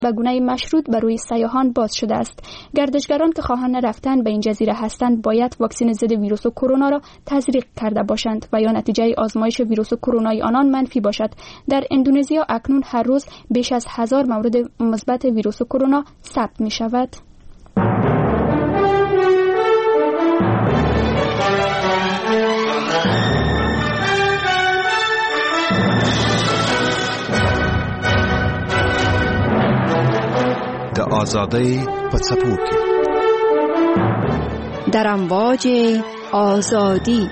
به گونه مشروط بر روی سیاحان باز شده است. گردشگران که خواهان رفتن به این جزیره هستند باید واکسن ضد ویروس کرونا را تزریق کرده باشند و یا نتیجه آزمایش ویروس کرونای آنان منفی باشد. در اندونزیا اکنون هر روز بیش از 1000 مورد مثبت ویروس کرونا ثبت می شود. د آزادی په څپو کې در امواج آزادی.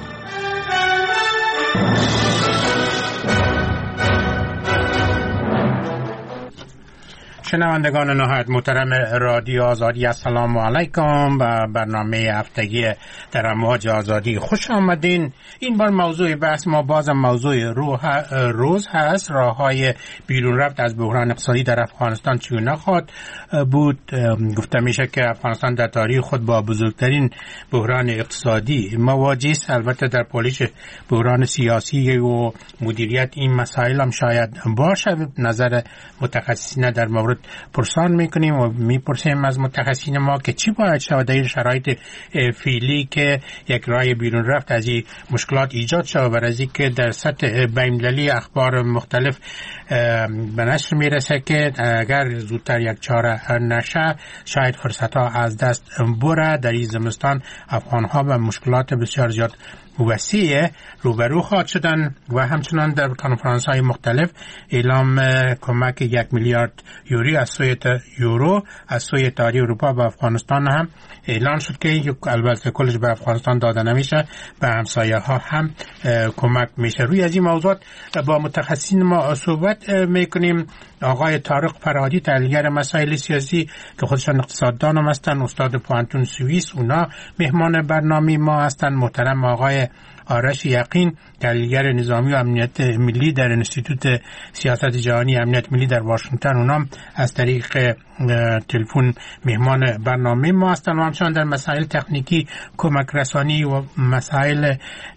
شنوندگان نهایت محترم رادیو آزادی، السلام علیکم. به برنامه هفتگی در امواج آزادی خوش آمدین. این بار موضوع بحث ما بازم موضوع روز هست. راه‌های بیرون رفت از بحران اقتصادی در افغانستان چگونه خواهد بود؟ گفته میشه که افغانستان در تاریخ خود با بزرگترین بحران اقتصادی مواجه است. البته در پولیش بحران سیاسی و مدیریت این مسائل هم شاید باشه. نظر متخصصین در مورد پرسان میکنیم و میپرسیم از متخصصین ما که چی باید شود در شرایط فعلی که یک راه بیرون رفت از این مشکلات ایجاد شود، برای از اینکه در سطح بین‌المللی اخبار مختلف به نشر میرسه که اگر زودتر یک چاره نشه شاید فرصت ها از دست بره. در این زمستان افغان ها به مشکلات بسیار زیاد وسیع روبرو خواهد شدن و همچنان در کنفرانس های مختلف اعلام کمک 1 میلیارد یورو از سوی اتحادیه اروپا به افغانستان هم اعلان شد که البته کلش به افغانستان داده نمیشه، به همسایه ها هم کمک میشه. روی از این موضوعات با متخصصین ما صحبت میکنیم. آقای طارق فرهادی، تحلیلگر مسائل سیاسی که خودشان اقتصاددان هم هستند، استاد پوانتون سوئیس، اونا مهمان برنامه ما هستند. محترم آقای آرش یقین، تحلیلگر نظامی و امنیت ملی در انستیتوت سیاست جهانی امنیت ملی در واشنگتن، اونام از طریق تلفن مهمان برنامه ما هستند. و همچنان در مسائل تکنیکی، کمک رسانی و مسائل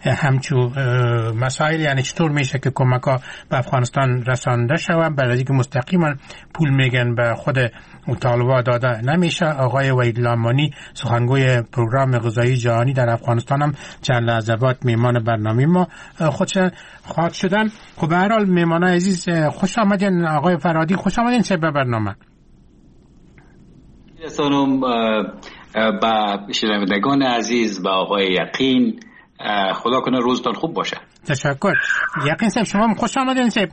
مسائل یعنی چطور میشه که کمک ها به افغانستان رسانده شود، برای اینکه مستقیما پول میگن به خود طالبان داده نمیشه. آقای وحید لامانی، سخنگوی پروگرام غذایی جهانی در افغانستان، هم چند لحظه بعد میهمان برنامه ما خواهد شدن. خب به هر حال میهمانان عزیز خوش آمدین. آقای فرهادی خوش آمدین چه به برنامه. سلام با شنوندگان عزیز، با آقای یقین. خدا کنه روزتان خوب باشه. تشکر. یقین صاحب شما خوش آمدین صاحب.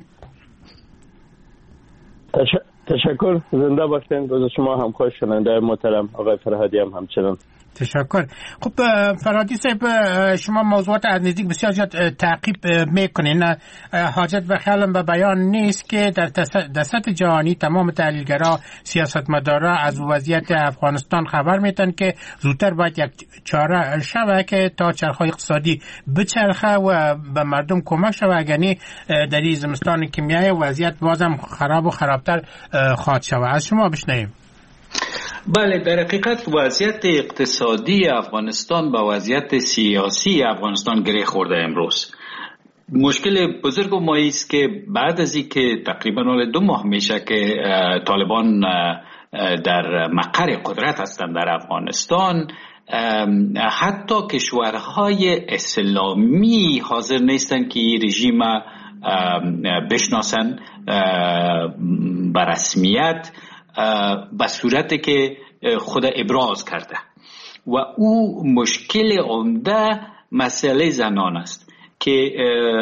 تشکر، زنده باشین. روز شما هم خوش. شنونده محترم آقای فرهادی هم همچنان. تشکر. خب فرهادی صاحب، شما موضوعات از نزدیک بسیار زیاد تعقیب میکنین. حاجت به خیالم به بیان نیست که در سطح جهانی تمام تحلیلگرا، سیاستمدارا از وضعیت افغانستان خبر میتن که زودتر باید یک چاره شود که تا چرخه اقتصادی بچرخه و به مردم کمک شود، اگرنی در این زمستان که میایه وضعیت بازم خراب و خرابتر خواهد شود. از شما بشنویم. بله، در حقیقت وضعیت اقتصادی افغانستان با وضعیت سیاسی افغانستان گره خورده. امروز مشکل بزرگ ما است که بعد از اینکه تقریبا 2 ماه میشه که طالبان در مقر قدرت هستند در افغانستان، حتی کشورهای اسلامی حاضر نیستند که این رژیم بشناسن به رسمیت، به صورتی که خود ابراز کرده. و او مشکل عمده مسئله زنان است که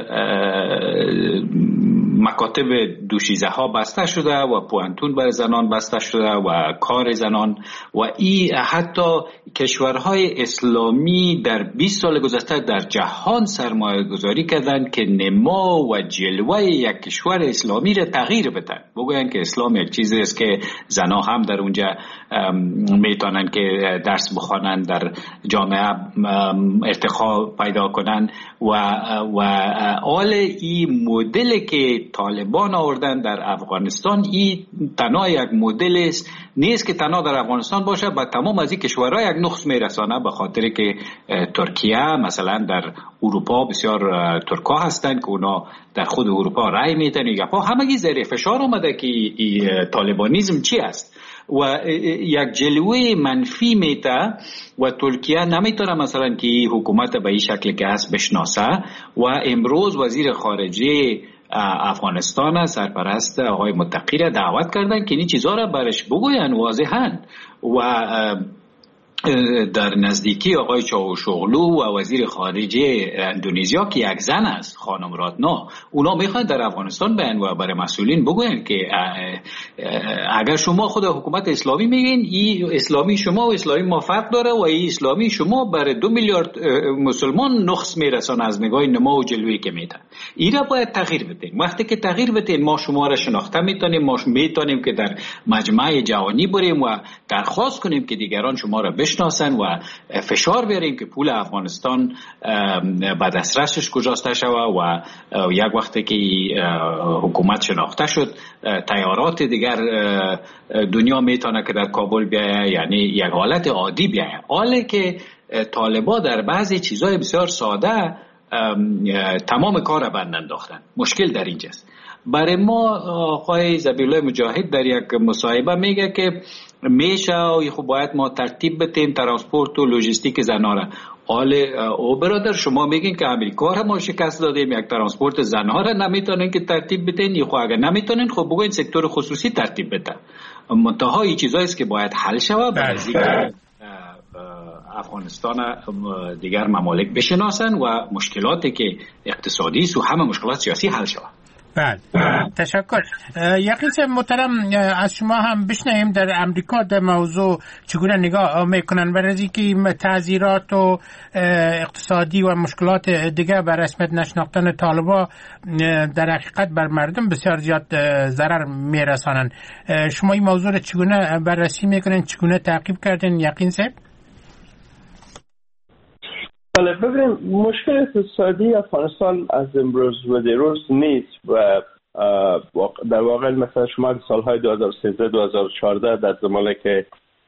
مکاتب دوشیزه ها بسته شده و پوانتون برای زنان بسته شده و کار زنان و این حتی کشورهای اسلامی در 20 سال گذشته در جهان سرمایه گذاری کردند که نما و جلوه یک کشور اسلامی را تغییر بدن، بگوین که اسلام یک چیزی است که زنها هم در اونجا میتونن که درس بخوانند، در جامعه ارتقا پیدا کنند و آل این مدل که طالبان آوردن در افغانستان این تنها یک مدل نیست که تنها در افغانستان باشه، با تمام از این کشورها یک نقص میرسانه، به خاطر که ترکیه مثلا در اروپا بسیار ترکا هستند که اونا در خود اروپا رای میدن، یا همگی زیر فشار اومده که طالبانیزم چی است و یک جلوه منفی میته و ترکیه نمیتونه مثلا که حکومت به این شکل که هست بشناسه. و امروز وزیر خارجه افغانستان سرپرست آقای متقی را دعوت کردن که این چیزها را برش بگوین واضحاً و در نزدیکی آقای چاوشوغلو و وزیر خارجه اندونزیا که یک زن است، خانم راتنا، اونا میخوان در افغانستان بیان و برای مسئولین بگوین که اگر شما خود حکومت اسلامی میگین، این اسلامی شما و اسلامی ما فرق داره و این اسلامی شما برای 2 میلیارد مسلمان نقص میرسان از نگاه نما و جلوی که میتن. این را باید تغییر بدین. وقتی که تغییر بدین ما شما را شناخته میتونیم، ما میتونیم که در مجمع جهانی بریم و درخواست کنیم که دیگران شما را بشناسن و فشار بیاریم که پول افغانستان به دسترسش گذاشته شود و یک وقتی که حکومت شناخته شد تیارات دیگر دنیا میتونه که در کابل بیایه، یعنی یک حالت عادی بیایه. حالی که طالبا در بعضی چیزهای بسیار ساده تمام کار را بند انداختن. مشکل در اینجاست. برای ما آقای ذبیح‌الله مجاهد در یک مصاحبه میگه که میشه خب باید ما ترتیب بدیم ترانسپورت و لوجستیک زنها را. او برادر شما میگین که امریکا را ما شکست دادیم، یک ترانسپورت زنها را نمیتونین که ترتیب بدین، خب اگر نمیتونین خب بگوین سکتور خصوصی ترتیب بده. منتها این چیزایی است که باید حل شود برای افغانستان دیگر ممالک بشناسن و مشکلاتی که اقتصادی و همه مشکلات سیاسی حل شود. بله تشکر. یقین محترم از شما هم بشنویم در امریکا در موضوع چگونه نگاه میکنن برای اینکه تعزیرات و اقتصادی و مشکلات دیگه بر رسمیت نشناختن طالبان در حقیقت بر مردم بسیار زیاد ضرر میرسانن. شما این موضوع را چگونه بررسی میکنین، چگونه تعقیب کردین یقین صاحب؟ بله ببینیم مشکل اقتصادی افغانستان از امروز و دیروز نیست و در واقع مثلا شما سالهای 2013-2014 در زمانی که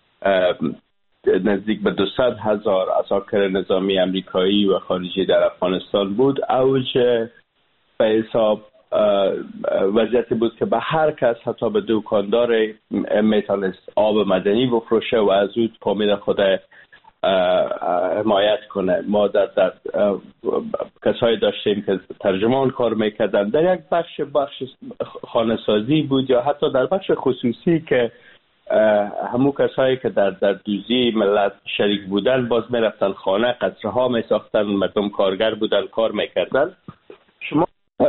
نزدیک به 200,000 عساکر نظامی امریکایی و خارجی در افغانستان بود، اوج به حساب وضعیتی بود که به هر کس حتی به دکاندار میتونست آب مدنی بفروشه و از او تامین خود حمایت کنه. ما در کسایی داشتیم که ترجمان کار میکردن در یک بخش خانه سازی بود یا حتی در بخش خصوصی که همون کسایی که در دوزی ملت شریک بودن باز میرفتن خانه، قصرها میساختن، مردم کارگر بودن، کار میکردن. شما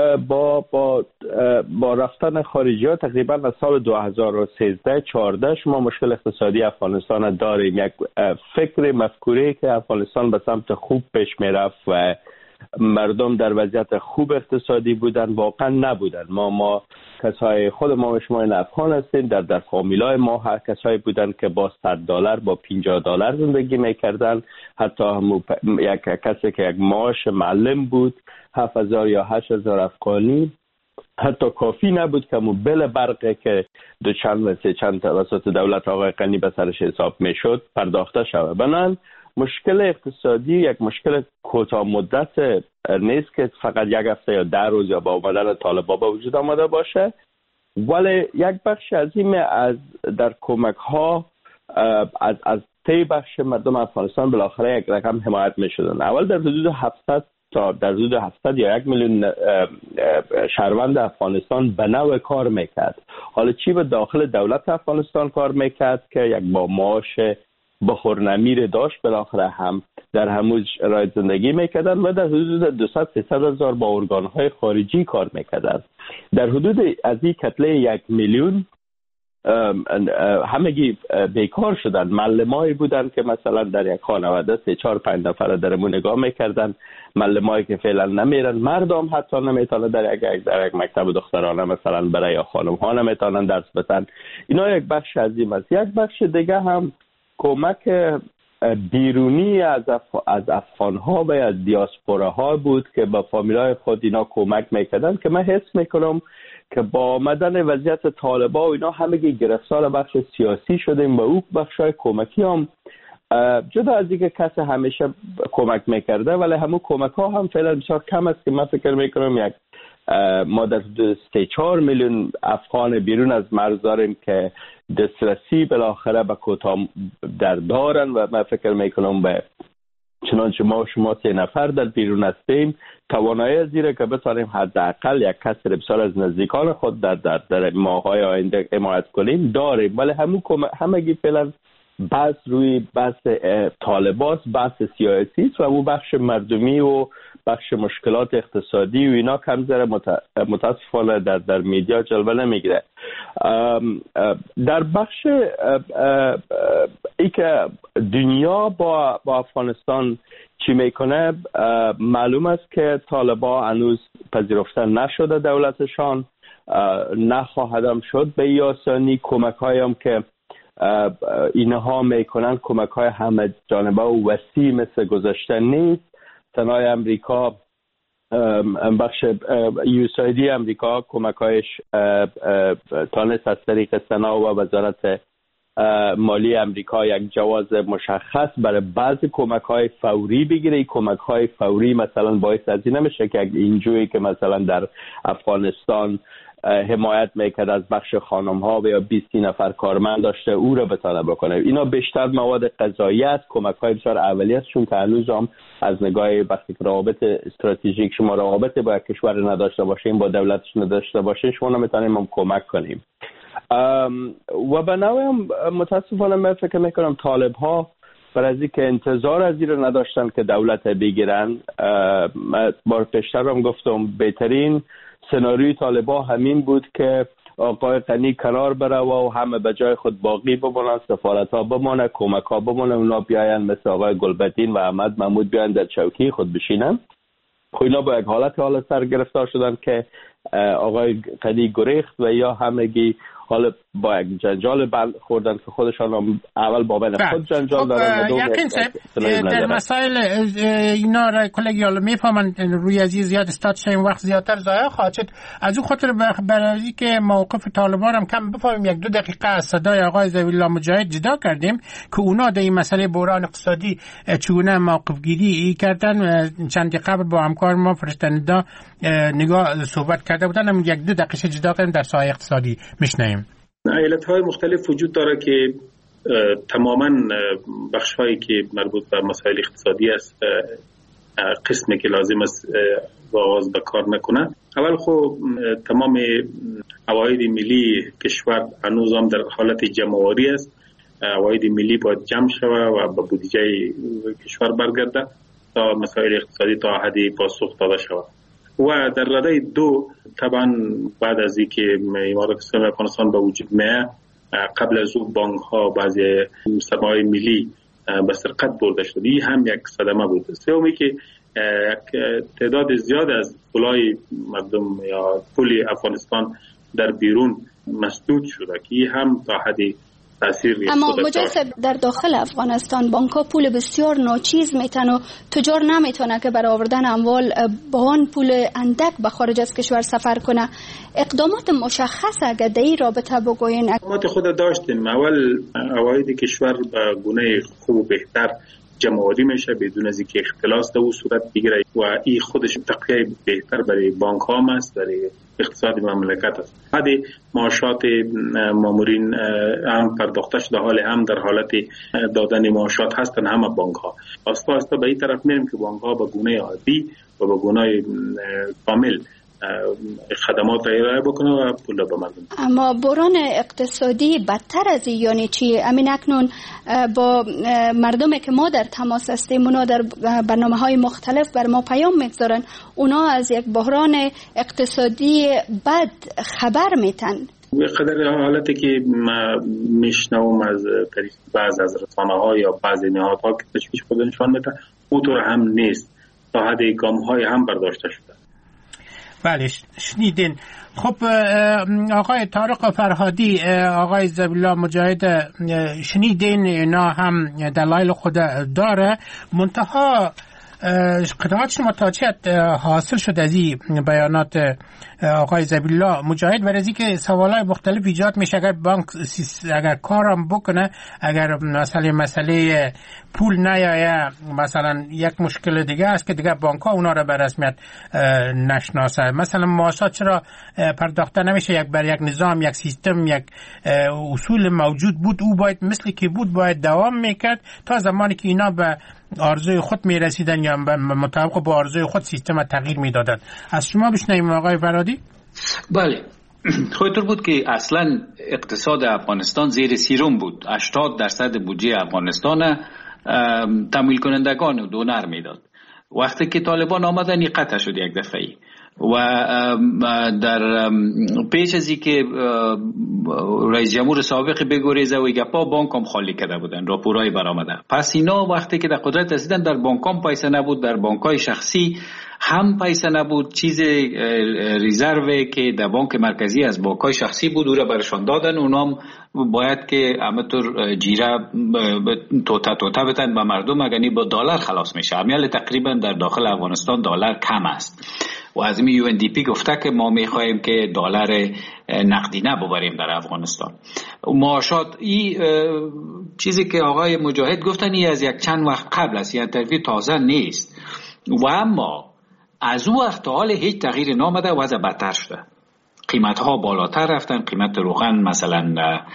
با رفتن خارجی ها تقریبا از سال 2013-14 شما مشکل اقتصادی افغانستان داریم. یک مفکوره که افغانستان به سمت خوب پیش میرفت و مردم در وضعیت خوب اقتصادی بودن واقعا نبودن. ما کسای خود ما و شما این افغان هستیم، در فامیلای ما هر کسایی بودن که با $100 با $50 زندگی میکردن. حتی یک کسی که یک معاش معلم بود 7,000 یا 8,000 افغانی حتی کافی نبود که بل برقه که چند توسط دولت آقای غنی به سرش حساب میشد پرداخته شود. بنابراین مشکل اقتصادی یک مشکل کوتاه مدت نیست که فقط یک هفته یا 10 روز یا با آمدن طالبان به وجود آمده باشه، ولی یک بخش عظیم از در کمک ها از تی بخش مردم افغانستان بالاخره یک رقم حمایت می شدن. اول در حدود 700 یا 1 میلیون شهروند افغانستان به نوع کار میکرد. حالا چی به داخل دولت افغانستان کار میکرد که یک با معاش بخورنمیر داشت، بالاخره هم در همون شرایط زندگی میکردن و در حدود 200-300 هزار با ارگانهای خارجی کار میکردن. در حدود از این کتله 1 میلیون همگی بیکار شدن. معلمایی بودن که مثلا در یک خانواده 3-4-5 نفره درمون نگاه میکردن، معلمایی که فعلا نمیرن، مردم حتی نمیتونن در یک مکتب دخترانه مثلا برای خانم ها نمیتونن درس بدن. اینا یک بخش عظیم است. یک بخش دیگه هم کمک بیرونی از افغان‌ها و از دیاسپوراها بود که با فامیلای خود اینا کمک میکردن، که من حس میکنم که با آمدن وضعیت طالبان و اینا همگی گرفتار بخش سیاسی شدیم و او بخشای کمکی هم جدا از اینکه کسی همیشه کمک میکرده، ولی همون کمک ها هم فعلا بسیار کم است که من فکر میکنم ما در 3-4 میلیون افغان بیرون از مرز داریم که دسترسی بالاخره به کوتاه در دارن و من فکر میکنم به چنانچه ما و شما 3 نفر در بیرون هستیم توانایی زیره که بتانیم حداقل یک کسی بسیار از نزدیکان خود در ماه‌های آینده حمایت کنیم داریم، ولی همگی فعلا بحث روی بحث طالباست، بحث سیاسی است و اون بخش مردمی و بخش مشکلات اقتصادی و اینا کم ذره متاسفانه در میدیا جلوه نمیگیره. در بخش ای که دنیا با افغانستان چی میکنه، معلوم است که طالبان هنوز پذیرفته نشده دولتشان، نخواهدم شد به آسانی. کمک هایم که اینها میکنن کمک های همه جانبه و وسیع مثل گذشته نیست. سنای امریکا، بخش USAID امریکا کمک هایش تانست از طریق سنا و وزارت مالی امریکا یک جواز مشخص برای بعضی کمک های فوری بگیره. کمک های فوری مثلا باعث از این نمیشه که اینجوری که مثلا در افغانستان حمایت میکرد از بخش خانم ها و یا 20 نفر کارمند داشته او را بتانه بکنه. اینا بیشتر مواد غذایی است، کمک های بسیار اولیه است، چون که هنوز هم از نگاه وقتی که روابط استراتژیک شما روابط با یک کشور نداشته باشیم، با دولتش نداشته باشیم، شما نمیتونیم هم کمک کنیم. و به نوعی متاسفانه من فکر میکنم طالب ها برای از اینکه انتظار از این رو نداشتن که دولت بگیرن، بار پیشتر هم گفتم بهترین سناریوی طالبان همین بود که آقای غنی قرار بره و همه به جای خود باقی بمونن، سفارت ها بمونه، کمک ها بمونه، اونا بیاین مثل آقای گلبدین و احمد محمود بیاین در چوکی خود بشینن. خب اینا با یک حال سر گرفتار شدن که آقای غنی گریخت و یا همگی حالا با یک جنجال خوردن که خودشان هم اول با بین خود جنجال دارن. در مسائل اینا را کلگی حالا میفهمن روی ازی زیاد استاد شایم وقت زیادتر ضایع خواهد شد. از اون خاطر برای که موقف طالبان هم کم بفهمیم 1-2 دقیقه از صدای آقای ضوی‌الله مجاهد جدا کردیم که اونا در این مسئله بحران اقتصادی چگونه موقف گیری کردن. چند قبل با همکار ما فرشتندا نگاه صحبت کرده بودن، هم 1-2 دقیقه جدا کردیم در ساحه اقتصادی میشنیم. ایالت‌های مختلف وجود داره که تماماً بخش‌هایی که مربوط به مسائل اقتصادی است قسمی که لازم است آغاز به کار نکنه. اول خب تمام عواید ملی کشور هنوز هم در حالت جمع‌آوری است. عواید ملی باید جمع شود و به بودجه کشور برگرده تا مسائل اقتصادی تا حدی پاسخ داده شود. و در رده 2 طبعا بعد از اینکه امارات اسلامی افغانستان به وجود میاد، قبل از او بانک ها بعضی سرمایه ملی به سرقت برده شد. این هم یک صدمه بود. سومی که تعداد زیاد از پولای مردم یا پول افغانستان در بیرون مسدود شده که این هم تا حدی اما مجسد در داخل افغانستان بانک‌ها پول بسیار ناچیز میتن و تجار نمیتونه که برای آوردن اموال با آن پول اندک به خارج از کشور سفر کنه. اقدامات مشخص اگر در این رابطه بگوین؟ اقدامات خود داشتیم. اول عواید کشور به گونه خوب و بهتر جمع‌آوری میشه بدون از اینکه اختلاس در صورت بگیره و این خودش تقویت بهتر برای بانک ها است، برای اقتصاد مملکت است. بعد معاشات مامورین هم پرداخته شده، حال هم در حالت دادن معاشات هستن همه بانک ها. آستا به این طرف میریم که بانک ها به گونه عادی و به گونه کامل خدمات ارائه بکنه و پول به مردم. اما بحران اقتصادی بدتر از این یعنی چی؟ امین اکنون با مردمی که ما در تماس هستیم اونا در برنامه‌های مختلف بر ما پیام میگذارن، اونا از یک بحران اقتصادی بد خبر میتن. به قدر حالتی که ما میشنوم از طریق بعض از رسانه‌ها یا بعضی نهادها که تشویش خودشان میده، اونطور هم نیست. تا حد گام‌های هم برداشته شده. بله شنیدین. خب آقای طارق فرهادی، آقای ذبیح‌الله مجاهد، شنیدین اینا هم دلایل خود داره، منتها قطعات شما تا چه حاصل شد از این بیانات آقای ذبیح‌الله مجاهد؟ برای از که سوالای مختلف ایجاد میشه اگر بانک اگر کارم بکنه، اگر مسئله پول نیایه، مثلا یک مشکل دیگه است که دیگه بانک ها اونا رو به رسمیت نشناسه. مثلا معاشات چرا پرداخته نمیشه؟ یک بر یک نظام، یک سیستم، یک اصول موجود بود، او باید مثل که بود باید دوام میکرد تا زمانی که اینا به آرزوی خود میرسیدن یا مطابق با آرزوی خود سیستم تغییر میدادن. از شما بشنویم آقای فرهادی. بله، خودتون بود که اصلا اقتصاد افغانستان زیر سیروم بود. 80% بودجه افغانستان تمویل کنندگان دونر میداد. وقتی که طالبان آمدن قطع شد یک دفعه و در پیش از اینکه رئیس جمهور سابق بگریزه و گپا بانک هم خالی کرده بودن، راپورای برآمده. پس اینا وقتی که در قدرت رسیدن در بانک هم پیسه نبود، در بانکای شخصی هم پیسه نبود. چیز ریزرو که در بانک مرکزی از بانکای شخصی بود او را برشان دادن. اونام باید که همطور جیره توتا بتن به مردم، اگرنی با دلار خلاص میشه. امیال تقریبا در داخل افغانستان دلار کم است و از این UNDP گفته که ما میخواهیم که دلار نقدینه ببریم در افغانستان. معاشات این چیزی که آقای مجاهد گفتن این از یک چند وقت قبل است، یعنی ترفیع تازه نیست و اما از او وقت تا حال هیچ تغییر نامده، وضع بدتر شده. قیمت ها بالاتر رفتن، قیمت روغن مثلا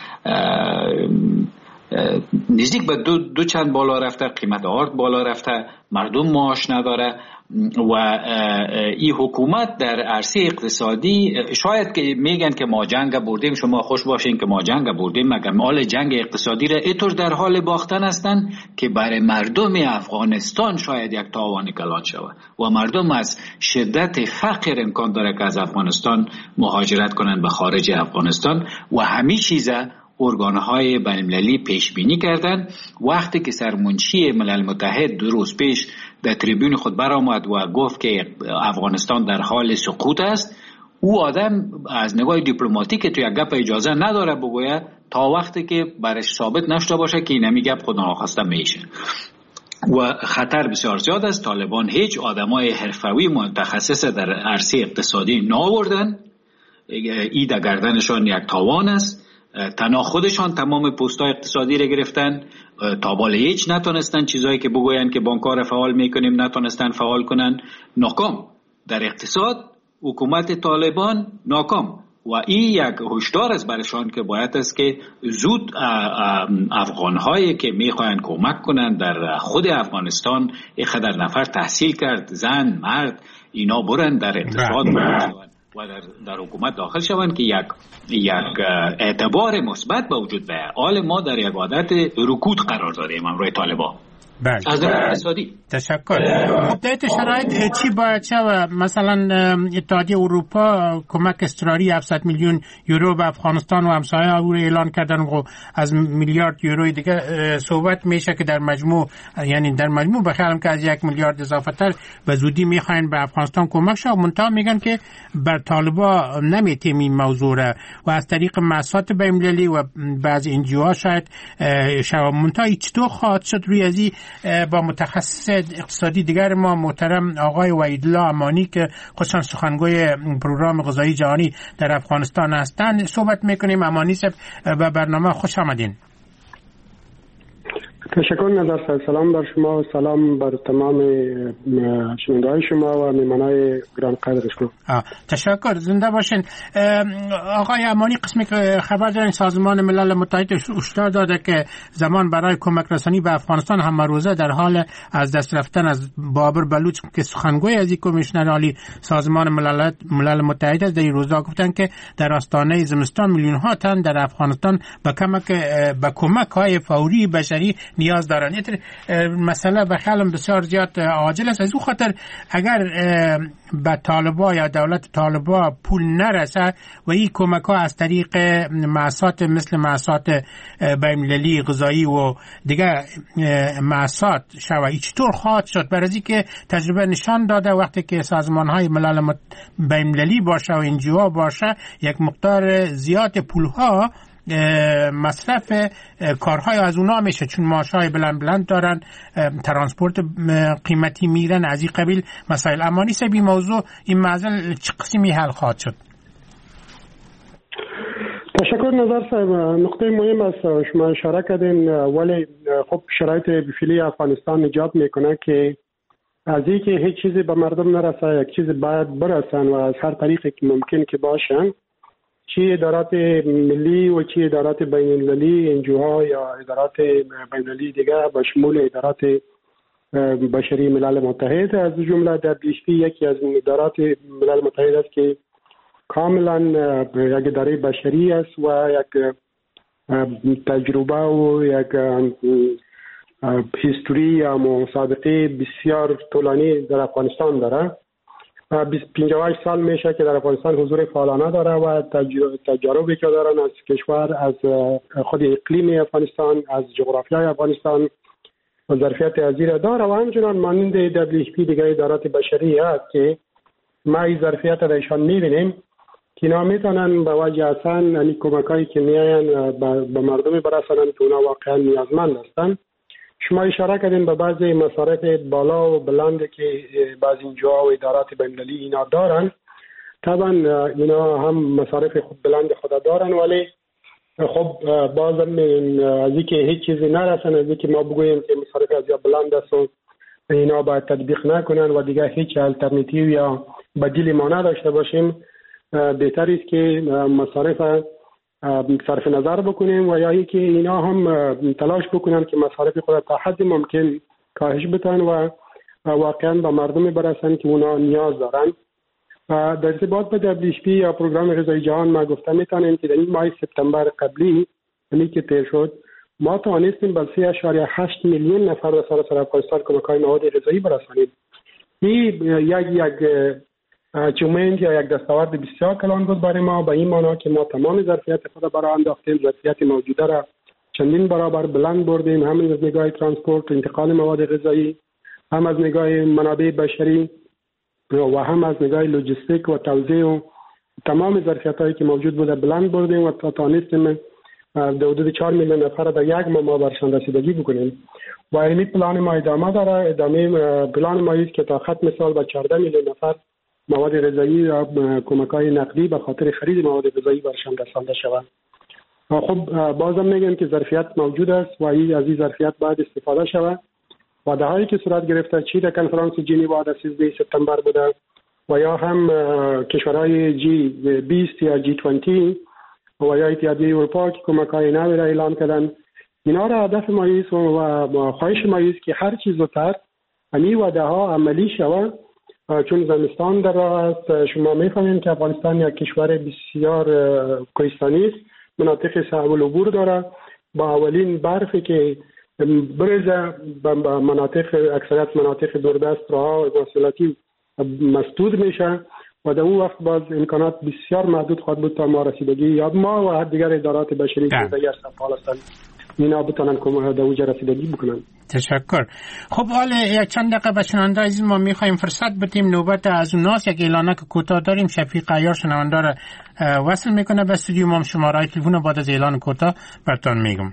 نزدیک به دو چند بالا رفته، قیمت آرد بالا رفته، مردم معاش نداره و این حکومت در عرصه اقتصادی شاید که میگن که ما جنگ بردیم، شما خوش باشین که ما جنگ بردیم، مگر مال جنگ اقتصادی را اینطور در حال باختن هستند که برای مردم افغانستان شاید یک تاوان کلان شود و مردم از شدت فقر امکان داره که از افغانستان مهاجرت کنند به خارج افغانستان و همین چیزا ارگانهای بین‌المللی پیش بینی کردند. وقتی که سرمنشی ملل متحد 2 روز پیش در تریبون خود برآمد و گفت که افغانستان در حال سقوط است، او آدم از نگاه دیپلماتیک تو یک گپ اجازه نداره بگوید تا وقتی که برش ثابت نشده باشه که این گپ خود ناخواسته میشه و خطر بسیار زیاد است. طالبان هیچ آدمای حرفه‌ای متخصص در عرصه اقتصادی نآوردن، ای در گردنشان یک تاوان است. تنها خودشان تمام پست‌های اقتصادی را گرفتن، تا بالا هیچ نتونستن چیزایی که بگوین که بانک‌ها را فعال میکنیم نتونستن فعال کنن. ناکام در اقتصاد حکومت طالبان ناکام و این یک هشدار است برشان که باید است که زود افغان‌هایی که میخواین کمک کنن در خود افغانستان، یک خدر نفر تحصیل کرد، زن مرد، اینا برن در اقتصاد و در حکومت داخل شوند که یک اعتبار مثبت به وجود بیاید. حال ما در یک عادت رکود قرار داریم امروی طالبان. بله. از نظر اقتصادی. تشکر. خب در این شرایط چی باید شود؟ مثلا اتحادیه اروپا کمک اضطراری 700 میلیون یورو به افغانستان و همسایه او رو اعلان کردن و از میلیارد یورو دیگه صحبت میشه که در مجموع، یعنی در مجموع بخیالم که از 1 میلیارد اضافه تر به زودی میخواین به افغانستان کمک شد. منتها میگن که بر طالبا نمیتیم این موضوع را و از طریق مؤسسات بین‌المللی و بعضی انجیوها شاید شود. منتها چطور خواهد شد؟ روی ازی با متخصص اقتصادی دیگر ما محترم آقای وحیدالله امانی که خصوصا سخنگوی پروگرام غذایی جهانی در افغانستان هستند صحبت میکنیم. امانی صاحب به برنامه خوش آمدین. تشکر نظر، سلام بر شما و سلام بر تمام شنونده‌های شما و میهمانای گرانقدر شما. تشکر، زنده باشین. آقای امانی، قسمی که خبر دارین سازمان ملل متحد هشدار داده که زمان برای کمک رسانی به افغانستان هم روزه در حال از دست رفتن از بابر بلوچ که سخنگوی از کمیشنر عالی سازمان ملل متحد است، در این روزا گفتن که در آستانه زمستان میلیون ها تن در افغانستان به کمک های فوری بشری نیاز دارن. مسئله به خیالم بسیار زیاد عاجل است. از اون خاطر اگر به طالبا یا دولت طالبا پول نرسه و این کمک ها از طریق مؤسسات مثل مؤسسات بین‌المللی غذایی و دیگه مؤسسات شوی چطور خواهد شد؟ برای که تجربه نشان داده وقتی که سازمان های ملل بین‌المللی باشه و انجیوها باشه یک مقدار زیاد پولها مصرف کارهای از اونا میشه، چون معاشهای بلند دارن، ترانسپورت قیمتی میرن، از این قبیل مسائل. اما نیست بی موضوع این معضل چه قسمی حل خواهد شد؟ تشکر نظر صاحب. نقطه مهم است شما اشاره کردین، ولی خب شرایط فعلی افغانستان ایجاد میکنه که از اینکه هیچ چیزی به مردم نرسه یک چیز باید برسن و از هر طریقی که ممکن که باشن، چی ادارات ملی و چی ادارات بین المللی، انجوها یا ادارات بین المللی دیگه با شمول ادارات بشری ملل متحد، از جمله WFP یکی از ادارات ملل متحد است که کاملا یک اداره بشری است و یک تجربه و یک هیستوری یا مسابقه بسیار طولانی در افغانستان داره. 58 سال میشه که در افغانستان حضور فعالانه داره و تجاربی که دارن از کشور، از خود اقلیم افغانستان، از جغرافیای افغانستان و ظرفیت ازیر داره و همچنان مانند WFP دیگه ادارات بشری هست که ما این ظرفیت را ایشان میبینیم که اینا میتونن به وجه اصلا یعنی کمکایی که میاین به مردم برسانن که اونا واقعا نیازمند هستن. شما اشاره کردین به بعضی مصارف بالا و بلند که بعضی اینجا و ادارات بین‌المللی اینا دارن. طبعا اینا هم مصارف خود بلند خود دارن، ولی خب بازم از اینکه هیچ چیزی نرسن، از اینکه ما بگوییم که مصارف از یا بلند است و اینا باید تطبیق نکنن و دیگه هیچ الټرناتیو یا بدیلی ما نداشته باشیم، بهتر است که مصارف صرف نظر بکنیم و یا اینکه اینا هم تلاش بکنن که مصارف خود تا حد ممکن کاهش بدن و واقعا به مردم برسن که اونا نیاز دارن. در ارتباط به WFP یا پروگرام غذایی جهان ما گفته میتونیم که در این ماه سپتامبر قبلی یعنی که تیر شد ما توانستیم به 3.8 میلیون نفر در سراسر افغانستان کمک‌های مواد غذایی برسانیم. این یک چومنت یا یک دستاورد بسیار کلان بود برای ما، به این معنا که ما تمام ظرفیت خود برای انداختیم، ظرفیت موجوده را چندین برابر بلند بردیم، هم از نگاه ترانسپورت انتقال مواد غذایی، هم از نگاه منابع بشری و هم از نگاه لوجستیک و توزیع و تمام ظرفیت‌هایی که موجود بوده بلند بردیم و تا توانستیم در حدود 4 میلیون نفر در یک ماه برشان رسیدگی بکنیم. و این پلان ما ادامه داره. ادامه پلان ما است که تا ختم سال با 14 میلیون نفر مواد غذایی یا کمک‌های نقدی به خاطر خرید مواد غذایی برشان رسانده شود. خب بازم میگم که ظرفیت موجود است و از این ظرفیت باید استفاده شود. وعده‌هایی که صورت گرفته چی در کنفرانس ژنوا در 13 سپتامبر بوده و یا هم کشورهای G20 یا G20 و یا اتحادیه اروپا که کمک‌های نوی را اعلام کردن، اینا را هدف ما است و خواهش ما است که هر چیز زودتر این وعده‌ها عملی شود، چون زمستان در راه است. شما می‌فهمید که افغانستان یک کشور بسیار کوهستانی است، مناطق صعب العبور داره، با اولین برفی که برزه به مناطق اکثریت مناطق دوردست راه واصلاتی مسدود میشه و در اون وقت باز امکانات بسیار محدود خواهد بود تا ما رسیدگی یا ما و دیگر ادارات بشری که در سفال هستند اینا بتونن که در اوج رسیدگی بکنن. تشکر. خب حالا یک چند دقیقه به شنونده عزیز ما میخوایم فرصت بدیم، نوبت از اوناست. یک اعلانک کوتاه داریم. شفیق عیار شنونده را وصل میکنه به استودیو ما. شماره تلفن بعد از اعلان کوتاه براتون میگم.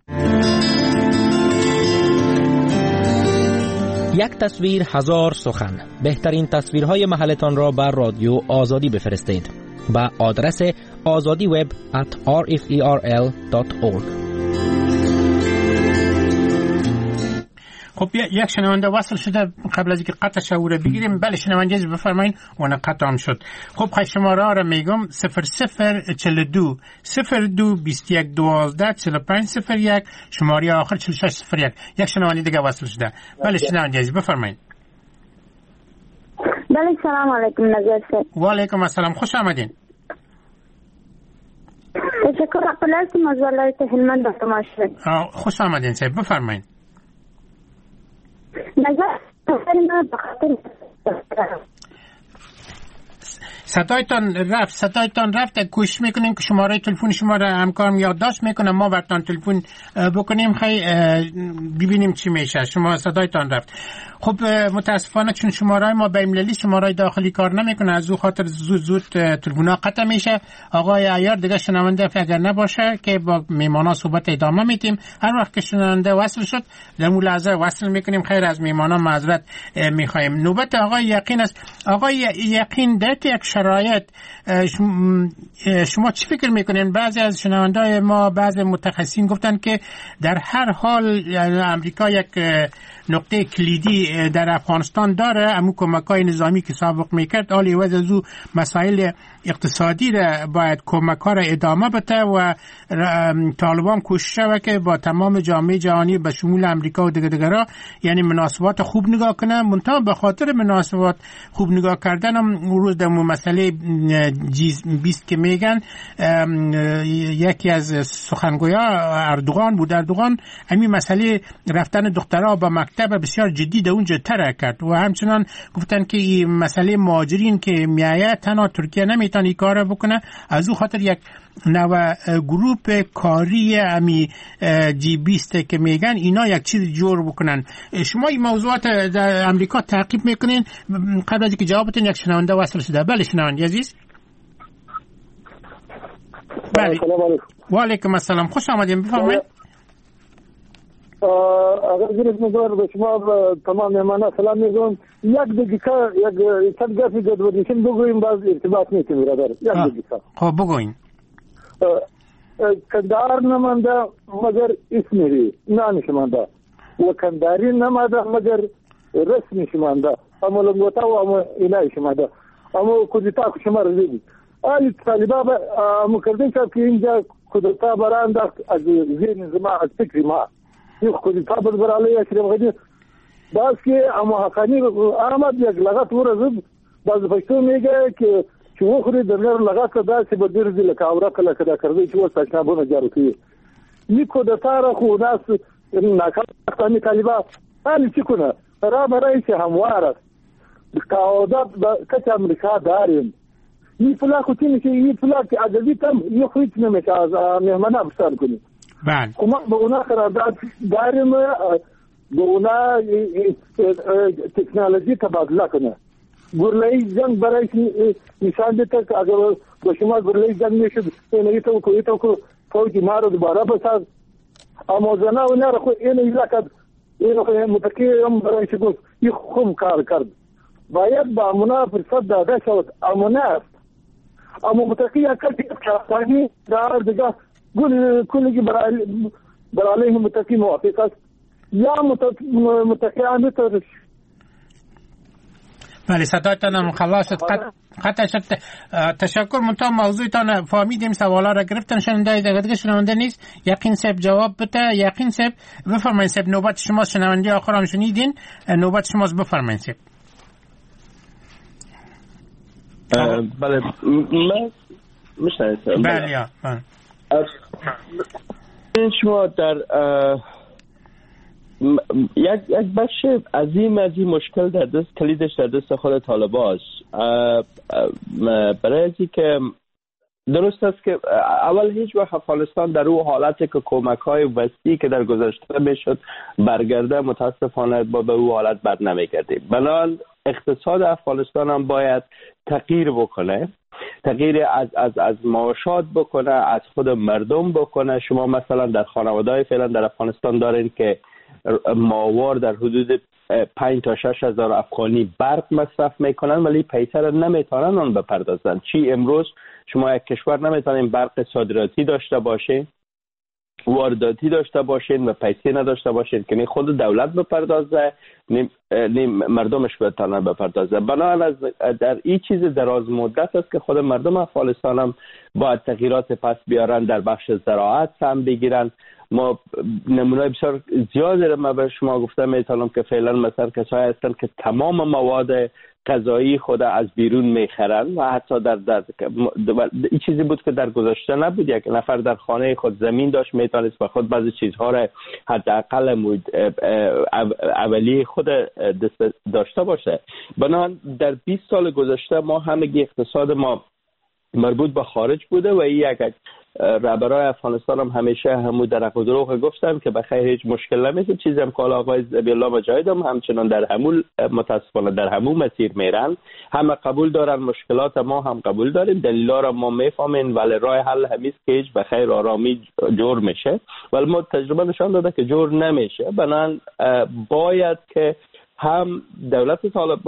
یک تصویر هزار سخن. بهترین تصویرهای محلتان را بر رادیو آزادی بفرستید به آدرس azadiweb@rferl.org. خب یک شنونده وصل شده. قبل از اینکه قطع شعور بگیریم، بله شنونده بفرمایید. اون قطع هم شد. خب شماره را میگم 0042 02 21 12 45 01 شماره آخر 4601. یک شنونده دیگه وصل شده. بله شنونده بفرمایید. بله سلام علیکم نظر صاحب. و علیکم السلام، خوش آمدین. تشکر. قبل از مزالات هلمند با شما شد. خوش آمدین صاحب، بفرمایید. نظر من بخاطر صدایتان رفت. کوشش میکنیم که شماره تلفن شما را همکارم یادداشت میکنم، ما براتون تلفن بکنیم، خیلی ببینیم چی میشه. شما صدایتان رفت. خب متاسفانه چون شماره ما بین المللی شماره داخلی کار نمیکنه، از او خاطر زود تلفن‌ها قطع میشه. آقای عیار دیگه شنونده اگر نباشه که با میمانا صحبت ادامه میدیم. هر وقت که شنونده وصل شد در اون لحظه وصل میکنیم. خیر از میمانا معذرت میخوایم. نوبت آقای یقین است. آقای یقین، در یک شرایط شما چی فکر میکنین؟ بعضی از شنوندای ما، بعضی متخصصین گفتن که در هر حال امریکا یک نقطه کلیدی در افغانستان داره، امو کمک‌های نظامی که سابق میکرد، حالی وضع زو مسائل اقتصادی را باید کمک‌ها را ادامه بده و طالبان کوشش شود که با تمام جامعه جهانی به شمول امریکا و دیگرها یعنی مناسبات خوب نگاه کنه. منتها به خاطر مناسبات خوب نگاه کردن هم روز در مسئله G20 که میگن، یکی از سخنگویا اردوغان بود، اردوغان همین مسئله رفتن دخترها به مکتب بسیار جدی در اونجا طرح کرد و همچنان گفتن که این مسئله مهاجرین که میایه تنها ترکیه نمیتونه این کار بکنه، از او خاطر یک نوع گروپ کاری امی G20 که میگن اینا یک چیز جور بکنن. شما این موضوعات در امریکا تعقیب میکنین؟ قبل از اینکه جوابتون یک شنونده وصل شده. بله شنونده عزیز. بله. و علیکم السلام، خوش آمدید، بفرمایید. اگر جناب نظر به شما تمام مهمانان سلام میگم. یک دقیقه یک گپی گدودیشن بگوییم، باز ارتباط میکنیم برادر. یک دقیقه. خب بگوین. کندهار نمانده مگر اسمی نشمانده و کندهاری نمانده مگر رسمی شمانده، اما لنگوتا و اما الهی شمانده، اما کودتا شما رزیدی آلی طالبا اما کردن که اینجا کودتا برانداخت از ذهن زما، از فکر ما یک کودتا برالی اشرف غنی باز که اما حقانی آمد یک لغت ورزد باز پشتو میگه که چې وخوري د نر لغت داسې به ګرځي لکه اورکه لکه دا کړی چې ورته اشنابونه جارو کوي نیکو د تاره خو ناس ناکامه طالبان حالی چې کنه را برای چې همواره قاعدات کچ امریکا داریم این فلا خو چې این فلا که عددی تم یه خویت نمیشه از مهمانه بستان کنی بله کما به اونا قرارداد داریم، به اونا تکنولوژی تبادله کنه. گرلایی جنگ برای نشان دیده که اگر با شما گرلایی جنگ میشد اینه تو فوجی ما رو دوباره بساز، اما زنه و نره خود اینه ایلکد اینه متکی هم برای شگوز یک خوب کار کرد. باید با امونه فرصت داده شود، امونه است. اما متکی اکل کافانی دار دیگه کلگی برای متکی موافق است یا متکی آمیترش. بله صدایتان خلاص شد، قطع شد. تشکر. منتها موضوعتان فهمیدیم، سوالا را گرفتن. شنونده دیگه شنونده نیست. یقین صاحب جواب بده. یقین صاحب بفرمایید. صاحب نوبت شما، شنونده آخر هم شنیدین، نوبت شماست، بفرمایید صاحب. بله من میشنوید. بله یا شما در یک بخش عظیم از این مشکل در دست کلیدش در دست خود طالبان است. برای از که درست است که اول هیچ وقت افغانستان در اون حالتی که کمک‌های وسیعی که در گذشته میشد برگرده متاسفانه به اون حالت بر نمیگرده. بنابراین اقتصاد افغانستان هم باید تغییر بکنه، تغییر از معاشات بکنه، از خود مردم بکنه. شما مثلا در خانواده‌های فعلا در افغانستان دارین که ماهوار در حدود 5 تا 6 هزار افغانی برق مصرف میکنن ولی پیسه را نمیتونن آن بپردازن. چی امروز شما یک کشور نمیتونین برق صادراتی داشته باشین، وارداتی داشته باشین و پیسه نداشته باشین که نه خود دولت بپردازه نه مردمش بتونه بپردازه. بنابراین در این چیز دراز مدت است که خود مردم افغانستان هم باید تغییرات پس بیارن، در بخش زراعت هم بگیرن ما نمونه بسیار زیادی را من به شما گفتم میتونم که فعلا مثلا کسایی هستن که تمام مواد غذایی خود از بیرون میخرن و حتی در این چیزی بود که در گذشته نبود. یک نفر در خانه خود زمین داشت میتونست به خود بعضی چیزها را حداقل اولیه خود داشته باشه. بنابراین در 20 سال گذشته ما همگی اقتصاد ما مربوط به خارج بوده و این یک رهبرای افغانستان هم همیشه همو درق و دروغ گفتن که بخیر هیچ مشکل نمیشه. چیزی هم که آقای ذبیح الله مجاهد هم همچنان در همون متاسفانه در همون مسیر میرن. همه قبول دارن مشکلات ما هم قبول داریم، دلیلا را ما میفهمیم، ولی راه حل همیست که هیچ بخیر آرامی جور میشه، ولی ما تجربه نشان داده که جور نمیشه. بنابراین باید که هم دولت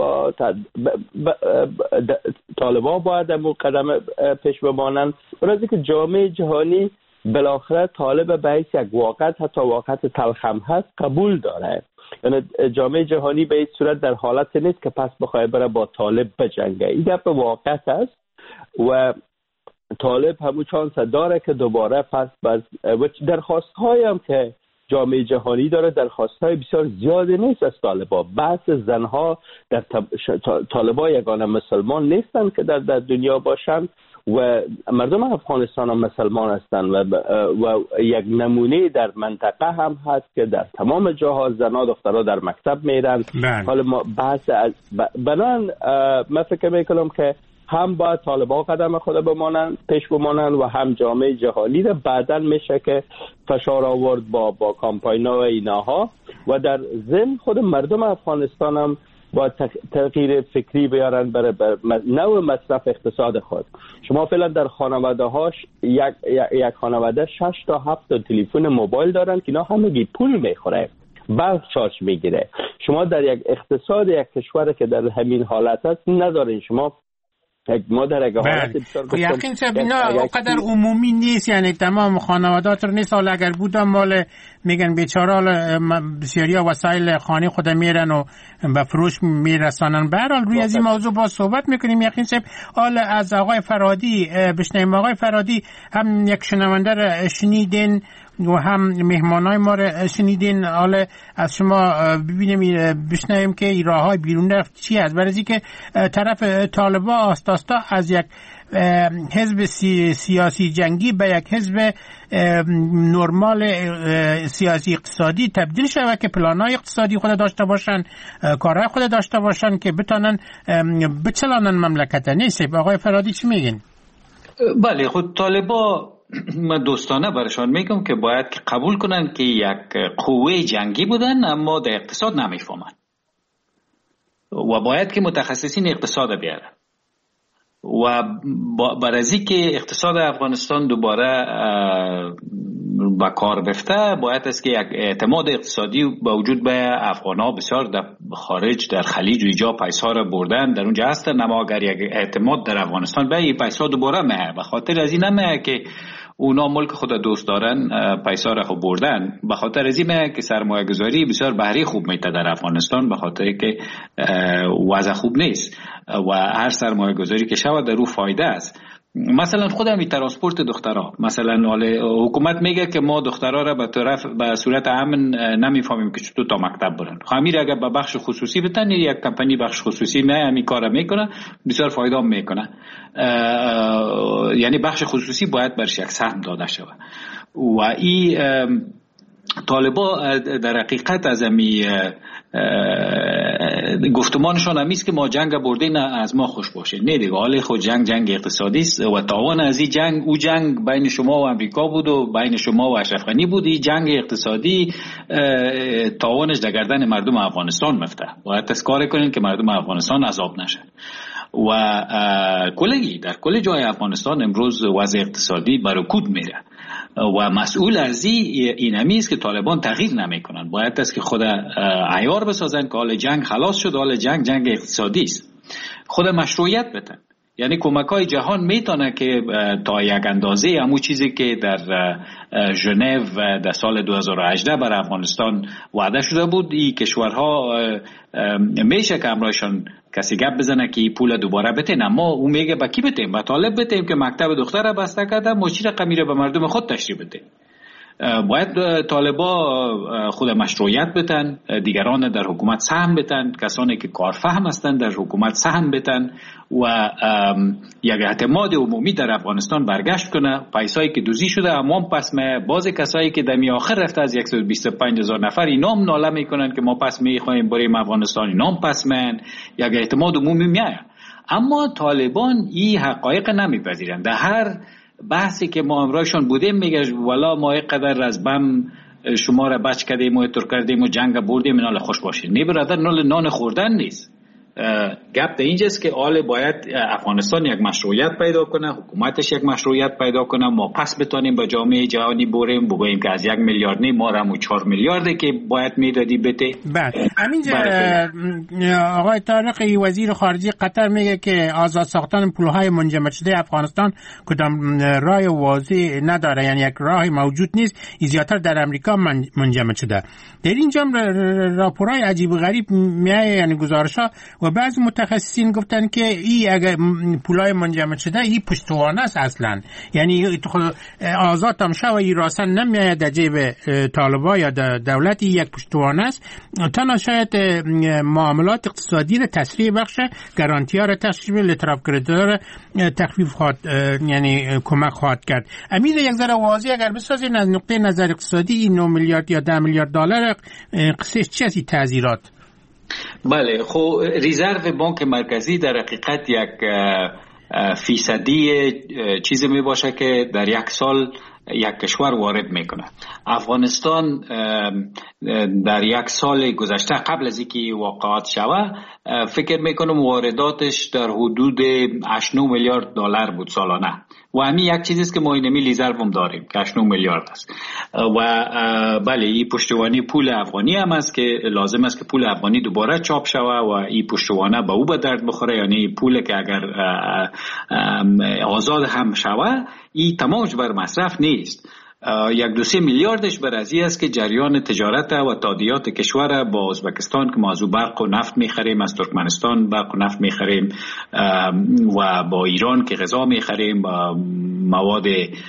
طالبان باید امو قدم پیش بمانند، برای که جامعه جهانی بالاخره طالب به حیث یک واقعیت، حتی واقعیت تلخم هست، قبول داره. یعنی جامعه جهانی به این صورت در حالت نیست که پس بخواه بره با طالب بجنگه. این گپ واقعیت است و طالب همون چانس داره که دوباره پس درخواست هایم که جامعه جهانی داره درخواست‌های بسیار زیادی نیست از طالبان. بحث زنها در طالبان یگانه مسلمان نیستن که در دنیا باشن و مردم افغانستان هم مسلمان هستن و یک نمونه در منطقه هم هست که در تمام جاها زنها دخترها در مکتب میرن. حالا ما بحث از بنان من فکر میکنم که هم باید طالبان قدم خود پیش بمانند و هم جامعه جهانی را بعداً میشه که فشار آورد با کامپاینا و ایناها و در ضمن خود مردم افغانستان هم با تغییر فکری بیارن برای نوع مصرف اقتصاد خود. شما فعلا در خانواده هاش یک خانواده 6 تا 7 تا تلفن موبایل دارن که اینا همگی پول میخوره، برق چارج میگیره. شما در یک اقتصاد یک کشور که در همین حالت است ندارین. شما ما در یقین شب اینا قدر عمومی نیست، یعنی تمام خانوادات رو نیست. حالا اگر بودم مال میگن بیچاره حالا بسیاری وسایل خانه خود میرن و به فروش میرسانن. به هر حال روی از این موضوع با صحبت میکنیم. یقین شب حالا از آقای فرادی بشنیم. آقای فرادی هم یک شنونده رو شنیدین و هم مهمانای ما رو شنیدین. حالا از شما ببینیم بشنویم که این راههای بیرون رفت چی است، برای اینکه طرف طالبان آستاستا از یک حزب سیاسی جنگی به یک حزب نرمال سیاسی اقتصادی تبدیل شود که پلان‌های اقتصادی خود داشته باشن، کارهای خود داشته باشن که بتونن بچلانن مملکت. نیست آقای فرادی چی میگین؟ بله، خود طالبان من دوستانه برشان میگم که باید که قبول کنن که یک قوه جنگی بودن اما در اقتصاد نمیفهمن و باید که متخصصین اقتصاد بیارن و برای که اقتصاد افغانستان دوباره با کار بفته باید است که یک اعتماد اقتصادی با وجود به افغان‌ها بسیار در خارج در خلیج و اینجا پیسا را بردن در اونجا هستن، اما اگر یک اعتماد در افغانستان به این پیسا دوباره میه به خاطر از این نمیه که اونا ملک خود دوست دارن پیسا را خوب بردن، به خاطر از این که سرمایه گذاری بسیار بهره خوب میته در افغانستان به خاطر که وضع خوب نیست و هر سرمایه گذاری که شود در او فایده است. مثلا خودم این ترانسپورت دخترها، مثلا حکومت میگه که ما دخترها را به صورت امن نمیفهمیم که چطور تا مکتب برن. خمیر اگر به بخش خصوصی بتن یک کمپانی بخش خصوصی نه همین کارا میکنه بسیار فایده هم میکنه. یعنی بخش خصوصی باید برش یک سهم داده شود و این طالبا در حقیقت از امی گفتمانشان همیست که ما جنگ برده نه از ما خوش باشه. نه دیگه، حال خود جنگ اقتصادی است و تاوان از این جنگ او جنگ بین شما و امریکا بود و بین شما و اشرف غنی بود. این جنگ اقتصادی تاوانش در گردن مردم افغانستان مفته. باید تذکر کنین که مردم افغانستان عذاب نشن و کلگی در کل جای افغانستان امروز وضع اقتصادی برکود میره و مسئول از این همیست که طالبان تغییر نمیکنن. باید است که خود عیار بسازن که حال جنگ خلاص شد، حال جنگ اقتصادی است، خود مشروعیت بدن. یعنی کمک‌های جهان میتونه که تا یک اندازه همون چیزی که در ژنو در سال 2018 برای افغانستان وعده شده بود این کشورها میشه که امرایشان کسی گپ بزنه که پول دوباره بتین، اما اون میگه با کی بتیم؟ با طالب بتیم که مکتب دختر بسته کرده، ما چی رقمی رو به مردم خود تشریح بتیم. باید طالبا خود مشروعیت بتن، دیگران در حکومت سهم بتن، کسانی که کارفهم هستند در حکومت سهم بتن و یک اعتماد عمومی در افغانستان برگشت کنه. پیسایی که دوزی شده امان پس باز کسایی که دمی آخر رفته از 125,000 نفر اینام ناله میکنن که ما پس میخوایم بریم افغانستان، اینام پس یک اعتماد عمومی میاد. اما طالبان این حقایق نمیپذیرند. در هر بحثی که ما امرایشان بودیم میگه والا ما اینقدر از بم شما را بچ کردیم و تر کردیم و جنگ بردیم، نال خوش باشید. نه برادر، نال نان خوردن نیست. گپ در اینجاست که آل باید افغانستان یک مشروعیت پیدا کنه، حکومتش یک مشروعیت پیدا کنه، ما پس بتونیم به جامعه جهانی بریم بگوییم که از 1 میلیارد نه ما را 4 میلیارده که باید میدادی بده. بله همینجا آقای طارق وزیر خارجه قطر میگه که آزاد ساختن پولهای منجمد شده افغانستان کدام راه واضح نداره، یعنی یک راه موجود نیست، زیادتر در امریکا منجمد شده. در اینجا راپورهای عجیب و غریب میایه، یعنی گزارش‌ها و بعضی متخصصین گفتن که این اگر پولای منجمد شده این پشتوانه است اصلا، یعنی آزاد هم شد و این راستن نمیاید در جیب طالبا یا دولت، یک پشتوانه است. تنها شاید معاملات اقتصادی را تسریع بخشه، گارانتی ها را تشریف لتراف کردار تخفیف خواهد، یعنی کمک خواهد کرد. امید یک ذره واضح اگر بسازین از نقطه نظر اقتصادی این 9 میلیارد یا 10 میلیارد دلار قصه چی است تعزیرات؟ بله، خب ریزرو بانک مرکزی در حقیقت یک فیصدی چیزی می باشه که در یک سال یک کشور وارد میکنه. افغانستان در یک سال گذشته قبل از اینکه واقعات شوه فکر میکنم وارداتش در حدود 8-9 میلیارد دلار بود سالانه و همین یک چیزی است که ما اینمی لیزرو هم داریم که 8-9 میلیارد است و بله این پشتوانه پول افغانی هم است که لازم است که پول افغانی دوباره چاپ شوه و این پشتوانه به او به درد بخوره، یعنی پول که اگر آزاد هم شوه این تمامش بر مصرف نیست. 1-2 میلیاردش بر ازی است که جریان تجارت و تادیات کشور با ازبکستان که ما از برق و نفت میخریم، از ترکمنستان برق و نفت میخریم و با ایران که غذا میخریم و مواد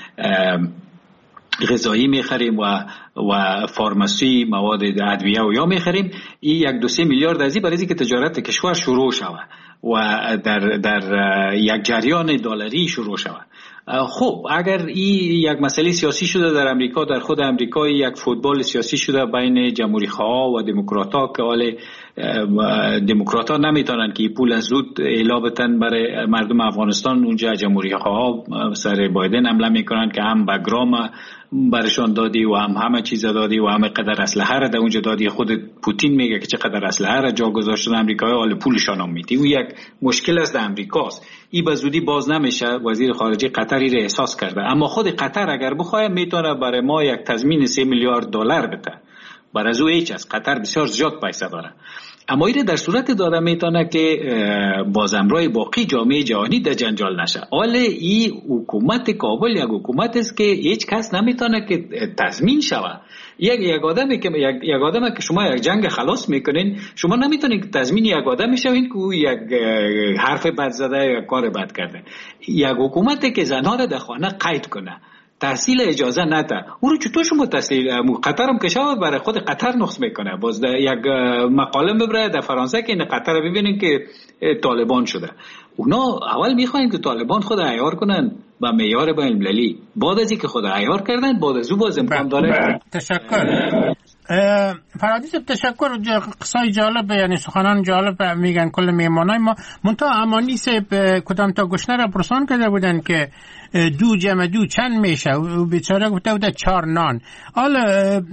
غذایی میخریم و فارماسی مواد ادویه و یا میخریم. این 1-2 میلیارد ازی برای که تجارت کشور شروع شود و در یک جریان دلاری شروع شود. خب اگر این یک مسئله سیاسی شده در امریکا، در خود امریکا یک فوتبال سیاسی شده بین جمهوری خواه و دموکرات‌ها که حال دموکرات‌ها نمیتونن که پول زود اعلا بتن برای مردم افغانستان، اونجا جمهوری خواه سر بایدن حمله میکنن که هم بگرام برشان دادی و هم همه چیز دادی و همه قدر اسلحه را در اونجا دادی. خود پوتین میگه که چقدر اسلحه را جا گذاشتن امریکایی، حال پولشان هم میدی. و یک مشکل است در امریکاست، این به زودی باز نمیشه. وزیر خارجه قطری را احساس کرده، اما خود قطر اگر بخواد میتونه برای ما یک تضمین 3 میلیارد دلار بده. برای از او هیچ است، قطر بسیار زیاد پیسه داره، اما این در صورت داده میتونه که بازمرای باقی جامعه جهانی در جنجال نشه. حالا این حکومت کابل یک حکومت است که هیچ کس نمیتونه که تضمین شود. یک آدمی که شما یک جنگ خلاص میکنین، شما نمیتونید تضمین یک آدمی شوین که یک حرف بد زده یا کار بد کرده. یک حکومتی که زنها را در خانه قید کنه، تحصیل اجازه نده، او رو چطور شما تحصیل؟ قطر هم کشور برای خود قطر نقص میکنه. باز در یک مقاله ببره در فرانسه که این قطر رو ببینین که طالبان شده. اونا اول میخواین که طالبان خود عیار کنن با معیار بین المللی، بعد از اینکه خود عیار کردن بعد از او باز امکان داره. تشکر فرادیس، تشکر. قصای جالب، یعنی سخنان جالب میگن کل میمانای ما. منتها اما نیست کدام تا گشنه را پرسان کرده بودن که 2 جمع 2 چند میشه، و بیچاره گفته بوده 4 نان. حالا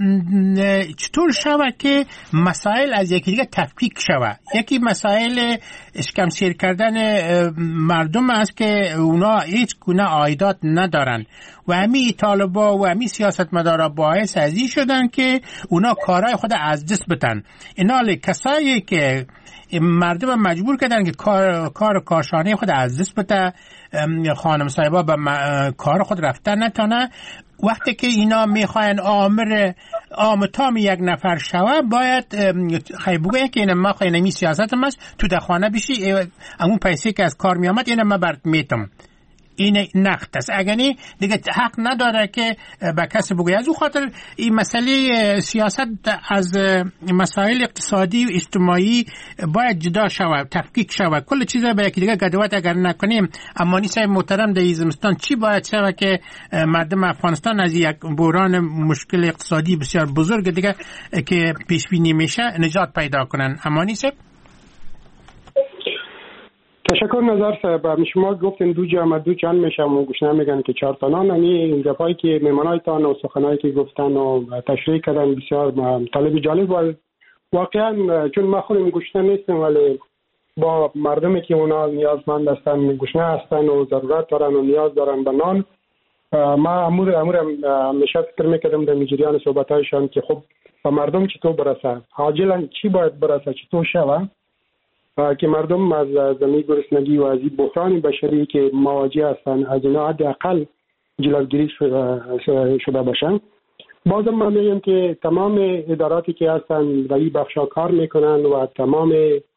چطور شود که مسائل از یکی دیگه تفکیک شود؟ یکی مسائل اشکمسیر کردن مردم است که اونا هیچ گونه عایدات ندارن و همین طالبا و همین سیاستمدارا باعث ازی شدن که اونا کارهای خود از دست بتن. اینا کسایی که مردم مجبور کردن که کارشانه خود از دست بته، خانم صاحبا به کار خود رفتن نتانه. وقتی که اینا میخواین آمتام یک نفر شوه، باید بگویه که اینا ما خواهی نمی سیاست هم است، تو در خانه بشی، همون پیسه که از کار میامد اینا ما برد میتم. این نقد است. اگر نه دیگه حق نداره که به کسی بگه. از اون خاطر این مسئله سیاست از مسائل اقتصادی و اجتماعی باید جدا شود، تفکیک شود. کل چیزا به یکی دیگه گدوات اگر نکنیم. امانی صاحب محترم، در زمستان چی باید شود که مردم افغانستان از یک بحران مشکل اقتصادی بسیار بزرگ دیگه که پیش بینی میشه نجات پیدا کنن؟ امانی صاحب. تشکر نظر صاحب. شما گفتین دو جمع دو چند میشه و گوشنه میگن که 4 تانان. این گپایی که میمانایتان و سخنایی که گفتن و تشریح کردن بسیار طالب جالب و واقعا چون ما خودم گوشنه نیستم ولی با مردمی که اونا نیازمند هستن، گوشنه هستن و ضرورت دارن و نیاز دارن به نان، ما امور میشه فکر میکردم در جریان صحبتایشان که خب به مردم چطور برسه، عاجلا چی باید برسه، چطور شوه که مردم از زمین گرسنگی و از این بحران بشری که مواجه هستن از اینا حداقل جلوگیری شده باشن. بازم من میگم که تمام اداراتی که هستن در این بخشا کار میکنن و تمام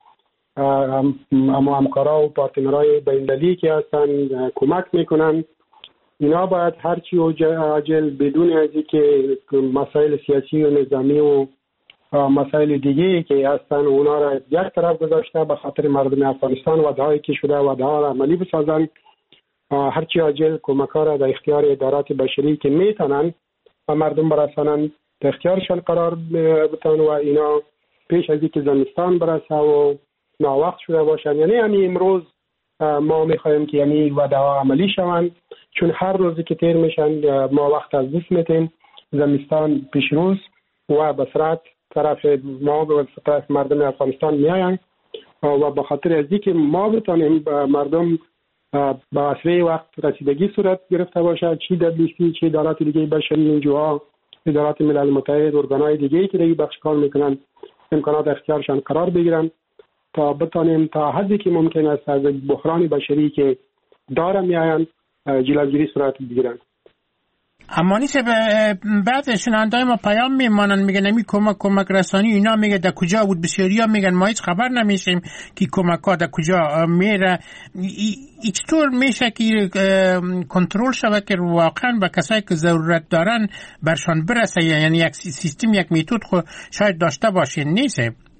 همکارا و پارتنرهای بین‌المللی که هستن کمک میکنن، اینا باید هرچی عاجل بدون از اینکه مسائل سیاسی و نظامی و مسائل دیگه که هستن اونا را یک طرف گذاشته به خاطر مردم افغانستان وعده‌هایی که شده وعده‌ها را عملی بسازن. هرچی عاجل کمک‌ها را در اختیار ادارات بشری که میتونن و مردم برسانن در اختیارشان قرار بدن و اینا پیش از اینکه زمستان برسه و ناوقت شده باشن. یعنی امروز ما میخوایم که یعنی وعده‌ها عملی شوند، چون هر روزی که تیر میشن ما وقت از دست میدیم، زمستان پیش روز و به سرعت طرف ما و طرف مردم افغانستان میاین و به خاطر از اینکه ما بتونیم مردم به اسرع وقت رسیدگی صورت گرفته باشه، چی WFP چی ادارات دیگه بشری، اینجاها ادارات ملل متحد، ارگانهای دیگه که دیگه بخش کار میکنن امکانات اختیارشان قرار بگیرن تا بتونیم تا حدی که ممکن است از بحران بشری که داره میاین جلوگیری صورت بگیرن. امانی صاحب، بعد شنونده‌های ما پیام میمانن میگن نمی کمک رسانی اینا میگه در کجا بود، بسیاریا میگن ما هیچ خبر نمیشیم که کمک‌ها در کجا میره. چطور میشه که کنترل شود که واقعا به کسایی که ضرورت دارن برشان برسه؟ یعنی یک سیستم، یک میتود خود شاید داشته باشه، نیست؟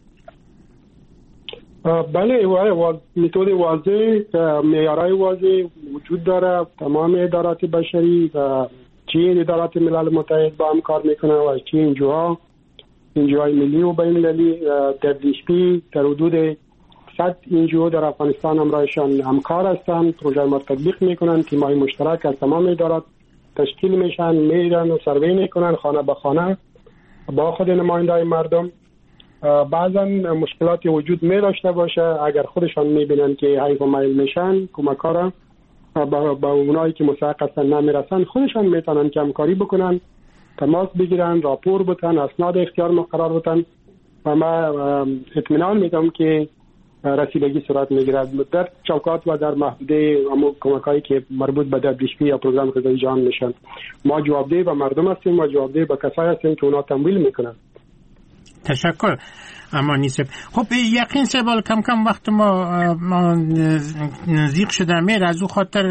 بله، میتود واضح، معیارهای واضح وجود داره. تمام ادارات بشری و چی ادارات ملل متحد با هم کار میکنه و چی انجوهای ملی و بین المللی WFP در حدود 100 انجو در افغانستان همراهشان همکار هستن، پروژه ما تطبیق میکنن، تیم‌های مشترک از تمام ادارات تشکیل میشن، میرن و سروی میکنن خانه به خانه با خود نماینده‌های مردم. بعضا مشکلاتی وجود می داشته باشه، اگر خودشان میبینن که حیف و میل میشن کمک‌ها را با اونایی که مستحق هستن نمیرسن، خودشان میتونن که همکاری بکنن، تماس بگیرن، راپور بدن، اسناد اختیار مقرر بدن و ما اطمینان میدم که رسیدگی صورت میگیرد در چوکات و در محدوده کمک‌هایی که مربوط به WFP یا پروگرام غذایی جهان میشن. ما جوابدهی به مردم هستیم، ما جوابدهی به کسایی هستیم که اونا تمویل میکنن. تشکر امانی صاحب. خب یقین صاحب کم کم وقت ما نزدیک شده میره، از او خاطر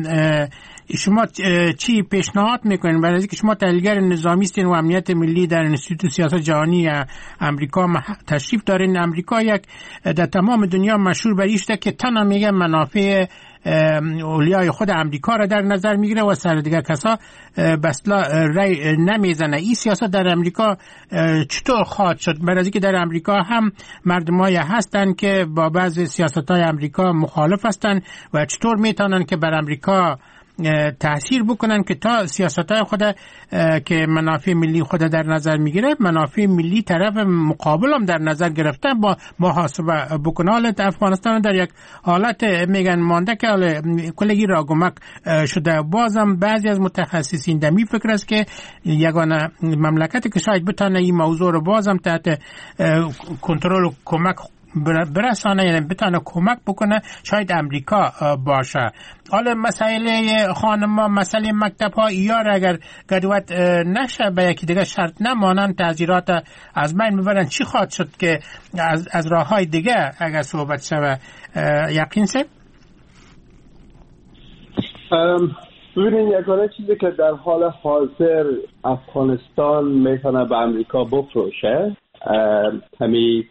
شما چی پیشنهاد میکنین؟ برای اینکه شما تحلیلگر نظامی هستین و امنیت ملی در انستیتوت سیاست جهانی امریکا تشریف دارین. امریکا یک در تمام دنیا مشهور بر اینه که تنها میگه منافع اولیای خود امریکا را در نظر میگیره و سر دیگر کسا بسلا رای نمیزنه. این سیاست در امریکا چطور خواهد شد؟ برای اینکه در امریکا هم مردمایی هستن که با بعضی سیاست‌های امریکا مخالف هستن و چطور میتونن که بر امریکا تأثیر بکنن که تا سیاست‌های خود که منافع ملی خود در نظر میگیره، منافع ملی طرف مقابل هم در نظر گرفتن با محاسبه بکنه. حالت افغانستان در یک حالت میگن مانده که کلگی راگمک شده. بازم بعضی از متخصصین دمی فکر است که یگانه مملکتی که شاید بتونه این موضوع رو بازم تحت کنترل و کمک برسانه، یعنی بتونه کمک بکنه، شاید امریکا باشه. حالا مسئله خانما، مسئله مکتب ها ایار اگر گدوت نشه به یکی دیگه شرط نمانن، تعذیرات از بین میبرن، چی خواهد شد که از راه های دیگه اگر صحبت شوه؟ یقین سه؟ ببینید یگانه چیزی که در حال حاضر افغانستان میتونه به امریکا بفروشه همین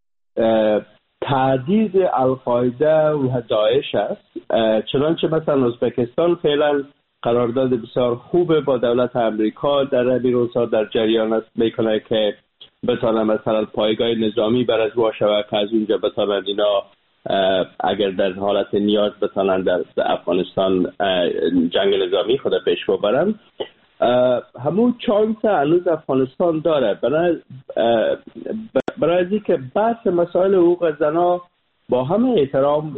تعدید القاعده و داعش است. چنانچه مثلا ازبکستان فعلا قرارداد بسیار خوبه با دولت امریکا در این روزها در جریان است میکنه که بتونه مثلا پایگاه نظامی برای باشه و که از اونجا بتونن اینا اگر در حالت نیاز بتونن در افغانستان جنگ نظامی خود پیش ببرن. همون چانس هنوز افغانستان داره برای اینکه بحث مسائل حقوق زنا با همه احترام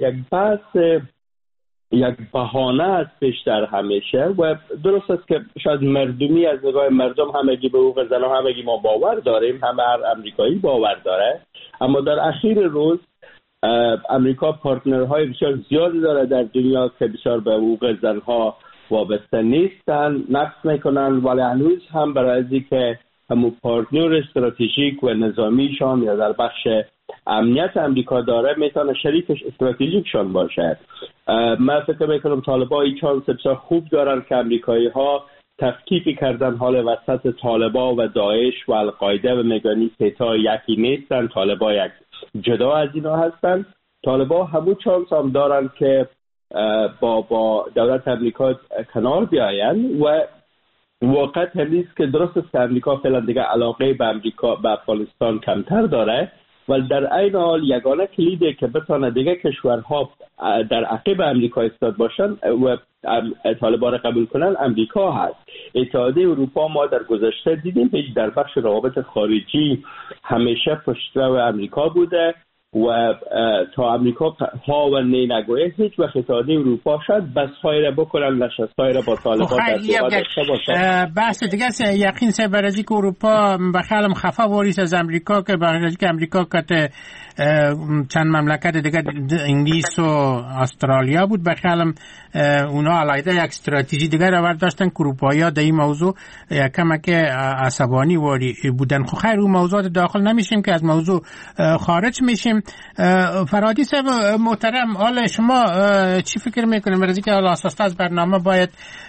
یک بهانه است بیشتر همیشه و درست است که شاید مردمی از نگاه مردم همگی به حقوق زنا همگی ما باور داریم، همه هر امریکایی باور داره، اما در اخیر روز امریکا پارتنرهای بسیار زیادی داره در دنیا که بسیار به حقوق زنها وابسته نیستن، نقض میکنن، ولی هنوز هم برای اینکه همون پارتنر استراتژیک و نظامیشان یا در بخش امنیت امریکا داره میتونه شریکش استراتژیکشان باشه. من فکر میکنم طالبان این چانس بسیار خوب دارن که امریکایی ها تفکیک کردن حال وسط طالبان و داعش و القاعده و میگانی سیتا یکی نیستن، طالبان یک جدا از اینا هستن. طالبان همون چانس هم دارن که با دولت امریکا کنار بیاین و واقعا همیست که درست است که امریکا فعلا دیگه علاقه به امریکا به افغانستان کمتر داره، ولی در عین حال یگانه کلیده که بتونه دیگه کشورها در عقب امریکا ایستاد باشن و طالبان قبول کنن امریکا هست. اتحادیه اروپا ما در گذشته دیدیم هیچ در بخش روابط خارجی همیشه پشترو امریکا بوده و تا امریکا ها و نگویه هیچ وقت اتحادیه اروپا شاید بس‌های را بکنن، نشست‌های را با طالبان در دوها داشته باشن. بحث دیگه یقین سه برازی که اروپا بخیالم خفا واریس از امریکا که برای که امریکا کت چند مملکت دیگه انگلیس و استرالیا بود، بخیالم اونا علیده یک استراتژی دیگه را برداشتن که اروپایی‌ها در این موضوع کمک عصبانی واری بودن. خب خیر اون موضوعات داخل نمیشیم که از موضوع خارج میشیم. فرادی صاحب محترم، حال شما چی فکر میکنیم برای اینکه حالا اساسا از برنامه باید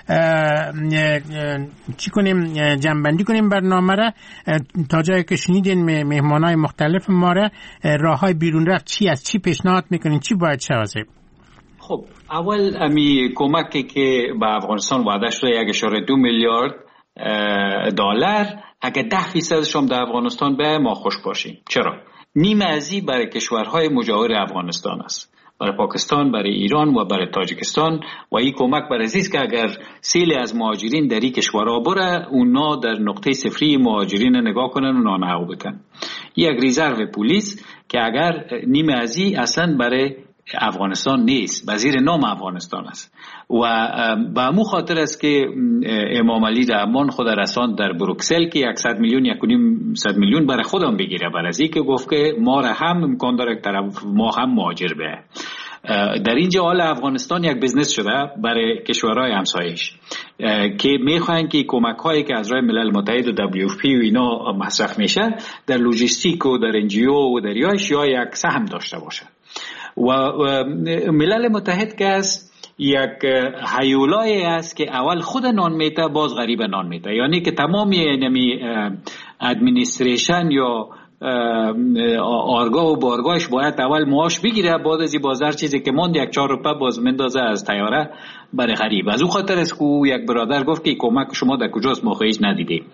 چی کنیم، جنبندی کنیم برنامه را تا جایی که شنیدین مهمانای مختلف ما را راههای بیرون رفت چی از چی پیشنهاد میکنین، چی باید شود؟ خب اول امی کمکی که به افغانستان وعده شده 1.2 میلیارد دلار اگه 10% هم در افغانستان به ما خوش باشیم. چرا؟ نیمه ازی برای کشورهای مجاور افغانستان است، برای پاکستان، برای ایران و برای تاجیکستان و این کمک برای زیست که اگر سیل از مهاجرین در این کشورها بره اونا در نقطه صفری مهاجرین نگاه کنن و نانهو بکن. یک ریزرو پلیس که اگر نیمه ازی اصلا برای افغانستان نیست، وزیر نام افغانستان است و به همون خاطر است که امام علی رحمان خود رساند در بروکسل که 100 میلیون 1.5 میلیون برای خودم بگیره، برای از این که گفت که ما را هم امکان داره طرف ما هم مهاجر به. در اینجا حال افغانستان یک بزنس شده برای کشورهای همسایش که میخواین که کمک هایی که از راه ملل متحد و WFP و اینا مصرف میشه در لوجستیک و در NGO و در یاش یا یک سهم داشته باشه. و ملل متحد که است یک هیولای است که اول خود نان میته باز غریب نان میته، یعنی که تمامی نمی ادمنستریشن یا آرگاه و بارگاهش باید اول معاش بگیره، بعد از این بازار چیزی که ماند 1-4 روپیه باز مندازه از طیاره برای غریب. از اون خاطر است که یک برادر گفت که کمک شما در کجاست ما خیلی ندیدیم.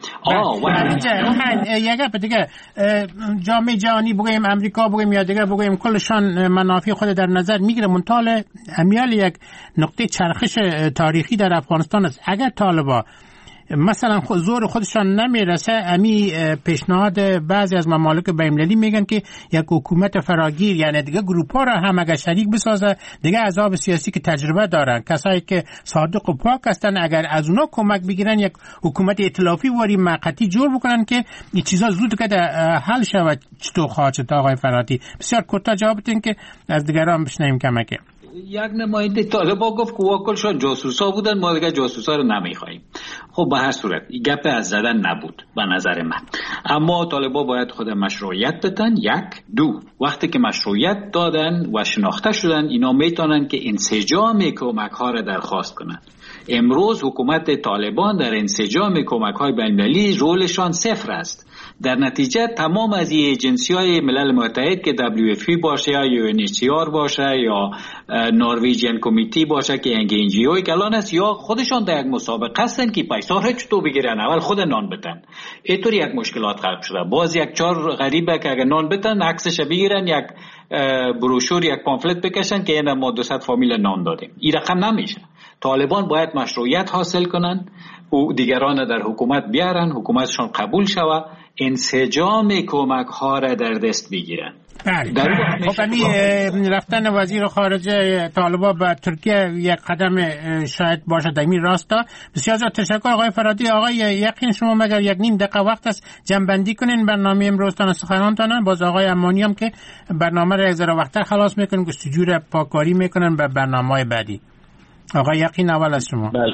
یک دیگه جامعه جهانی بگویم امریکا بگویم یا دیگه بگویم کلشان منافع خود در نظر میگیره، منتال امیال یک نقطه چرخش تاریخی در افغانستان است. اگر طالبان مثلا زور خودشان نمیرسه، امی پیشنهاد بعضی از ممالک بین‌المللی میگن که یک حکومت فراگیر، یعنی دیگه گروپ‌ها را هم اگر شریک بسازه، دیگه احزاب سیاسی که تجربه دارن، کسایی که صادق و پاک هستن، اگر از اونا کمک بگیرن یک حکومت ائتلافی واری موقتی جور بکنن که این چیزا زود که حل شود. چطور خواهد شد آقای فرهادی؟ بسیار کوتاه جواب بدین که از دیگران بشنویم کمک. یک نماینده طالبان گفت که واکلشان جاسوسا بودن، ما دیگه جاسوسا رو نمیخوایم. خب به هر صورت گپ از زدن نبود به نظر من، اما طالبان باید خود مشروعیت بدن. یک دو، وقتی که مشروعیت دادن و شناخته شدن، اینا میتونن که انسجام کمک ها را درخواست کنند. امروز حکومت طالبان در انسجام کمک های بین‌المللی رولشان صفر است. در نتیجه تمام از این ایجنسی ملل متحد که WFP باشه یا UNHCR باشه یا نرویجین کمیتی باشه که NGO که الان است، یا خودشان در یک مسابقه هستن که پیسا را چطور بگیرن، اول خود نان بتن. اینطور یک مشکلات خلق شده. باز یک چهار غریبه که اگر نان بتن عکسش بگیرن، یک بروشور یک پامفلت بکشن که اینا ما 200 فامیل نان دادیم. این رقم نمیشه. طالبان باید مشروعیت حاصل کنن و دیگران در حکومت بیارن، حکومتشان قبول شود، انسجام کمک ها را در دست بگیرن. خب همین رفتن وزیر خارجه طالبان به ترکیه یک قدم شاید باشه در این راستا. بسیار زیاد تشکر آقای فرادی. آقای یقین، شما مگر یک نیم دقیقه وقت است جنبندی کنین برنامه امروزتان سخنانتان. باز آقای امانی هم که برنامه را یک ذره وقتر خلاص میکنن، گستجور پاکاری میکنن به برنامه‌های بعدی. آقای یقین اول از شما. بله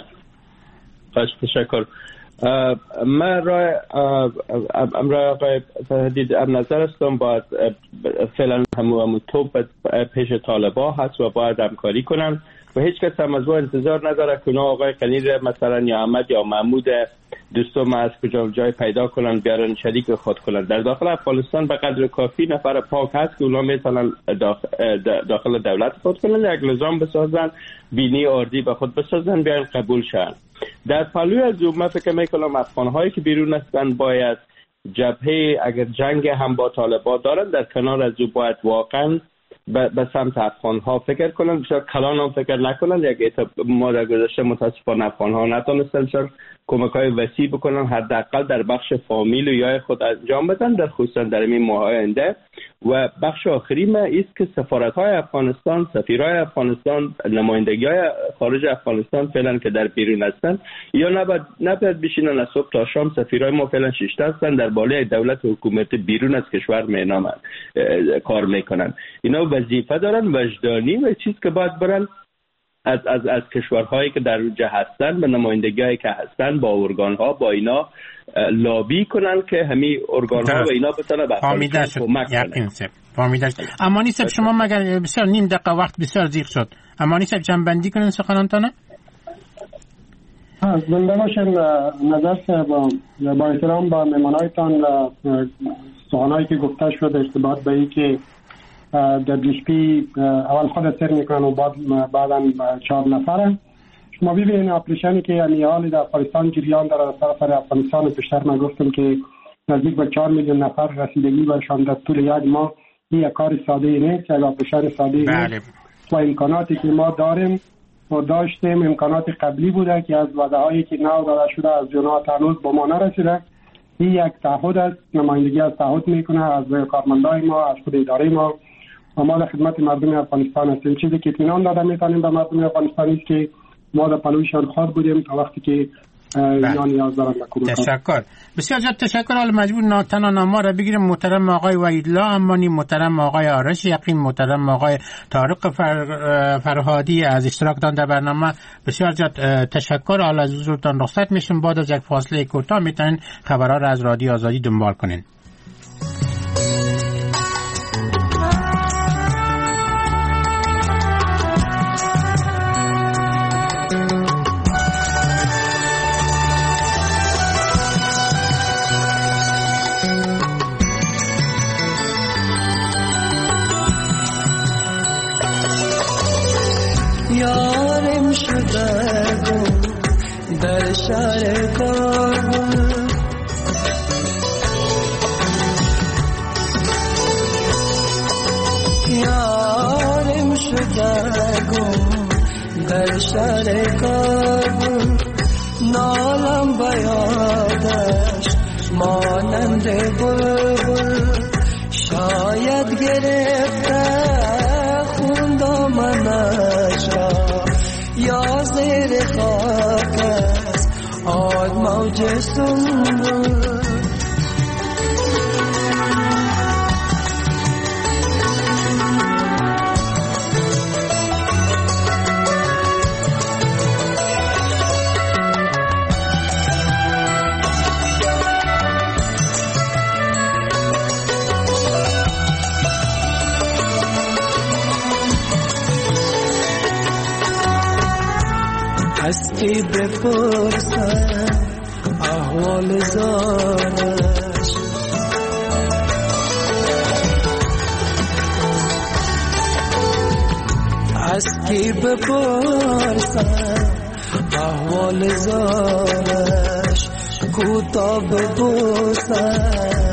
تشکر. من رای آقای تهدید نظر استم باید فعلا همون توپ پیش طالبان هست و باید همکاری کنن و هیچ کس هم از ما انتظار نداره که آقای قنیر مثلا یا احمد یا محمود دوستم از کجا جای پیدا کنن بیارن شریک خود کنن. در داخل افغانستان به قدر کافی نفر پاک هست که اونا میتونن داخل دولت خود کنن، یک نظام بسازن، بینی اردی به خود بسازن، بیان قبول شن. در پلوی از او من فکر میکنم افغان‌هایی که بیرون هستن باید جبهه اگر جنگ هم با طالبان دارن در کنار از او باید واقعا به سمت افغان‌ها فکر کنن، بسیار کلان هم فکر نکنن. یک ما در گذشته متاسفانه افغان‌ها نتونستن کمک‌های وسیع بکنن، حداقل در بخش فامیل و یا خود انجام بدن، در خصوصا در این ماه آینده. و بخش آخری ما است که سفارت‌های افغانستان، سفیرای افغانستان، نمایندگی‌های خارج افغانستان فعلا که در بیرون هستن یا نباید بشینن از صبح تا شام. سفیرای ما فعلا 6 تا هستن، در بالای دولت و حکومت بیرون از کشور مینامن کار میکنن. اینا وظیفه دارن وجدانی و چیز که باید برن از کشورهایی که در اونجا هستن به نمایندگی‌هایی که هستن با ارگان‌ها با اینا لابی کنن که همین ارگان‌ها و اینا بتونه به کمک کنن. فهمیده شد. امانی صاحب شما مگر بسیار نیم دقیقه وقت بسیار زیغ شد. امانی صاحب جنبندی کنین سخنانتانه. زنده باشین نظر صاحب. با احترام با مهمانایتان سخنایی که گفته شد ارتباط به این که WFP اول خود سر میکنن و بعدا 4 نفره. شما ببینید اپریشنی که حال در افغانستان جریان داره در طرف افغانستان. بیشتر من گفتم که نزدیک به 4 میلیون نفر رسیدگی برشان در طول یک ماه. این یک کار ساده نیست، یک اپریشن ساده نیست و امکاناتی که ما داریم و داشتیم امکانات قبلی بوده که از وعده‌هایی که نو داده شده از جنات هنوز به ما نرسیده. این یک تعهد است، نمایندگی از تعهد میکنه از کارمندای ما، از خود اداره ما. ما در خدمت مردم افغانستان هستیم. چیزی که اطمینان داده میتونیم به مردم افغانستان است که ما در پلویشان خود بودیم تا وقتی که اینا نیاز دارن به تشکر. بسیار زیاد تشکر. حالا مجبور تنها نامه را بگیریم. محترم آقای وحیدالله امانی، محترم آقای آرش یقین، محترم آقای طارق فرهادی از اشتراکتان در برنامه بسیار زیاد تشکر. حالا از حضورتان رخصت میشیم. بعد از یک فاصله کوتاه میتونین خبرها را از رادیو آزادی دنبال کنین. یارم شده در شهر کابل، یارم شده در شهر کابل، نالم بیادش مانند بلبل، شاید گرفته خون دامنش را یا زیر خاک است آد موج سنبل. کی بپرسم احوال زارش، از کی بپرسم احوال زارش، کوتا ببوسم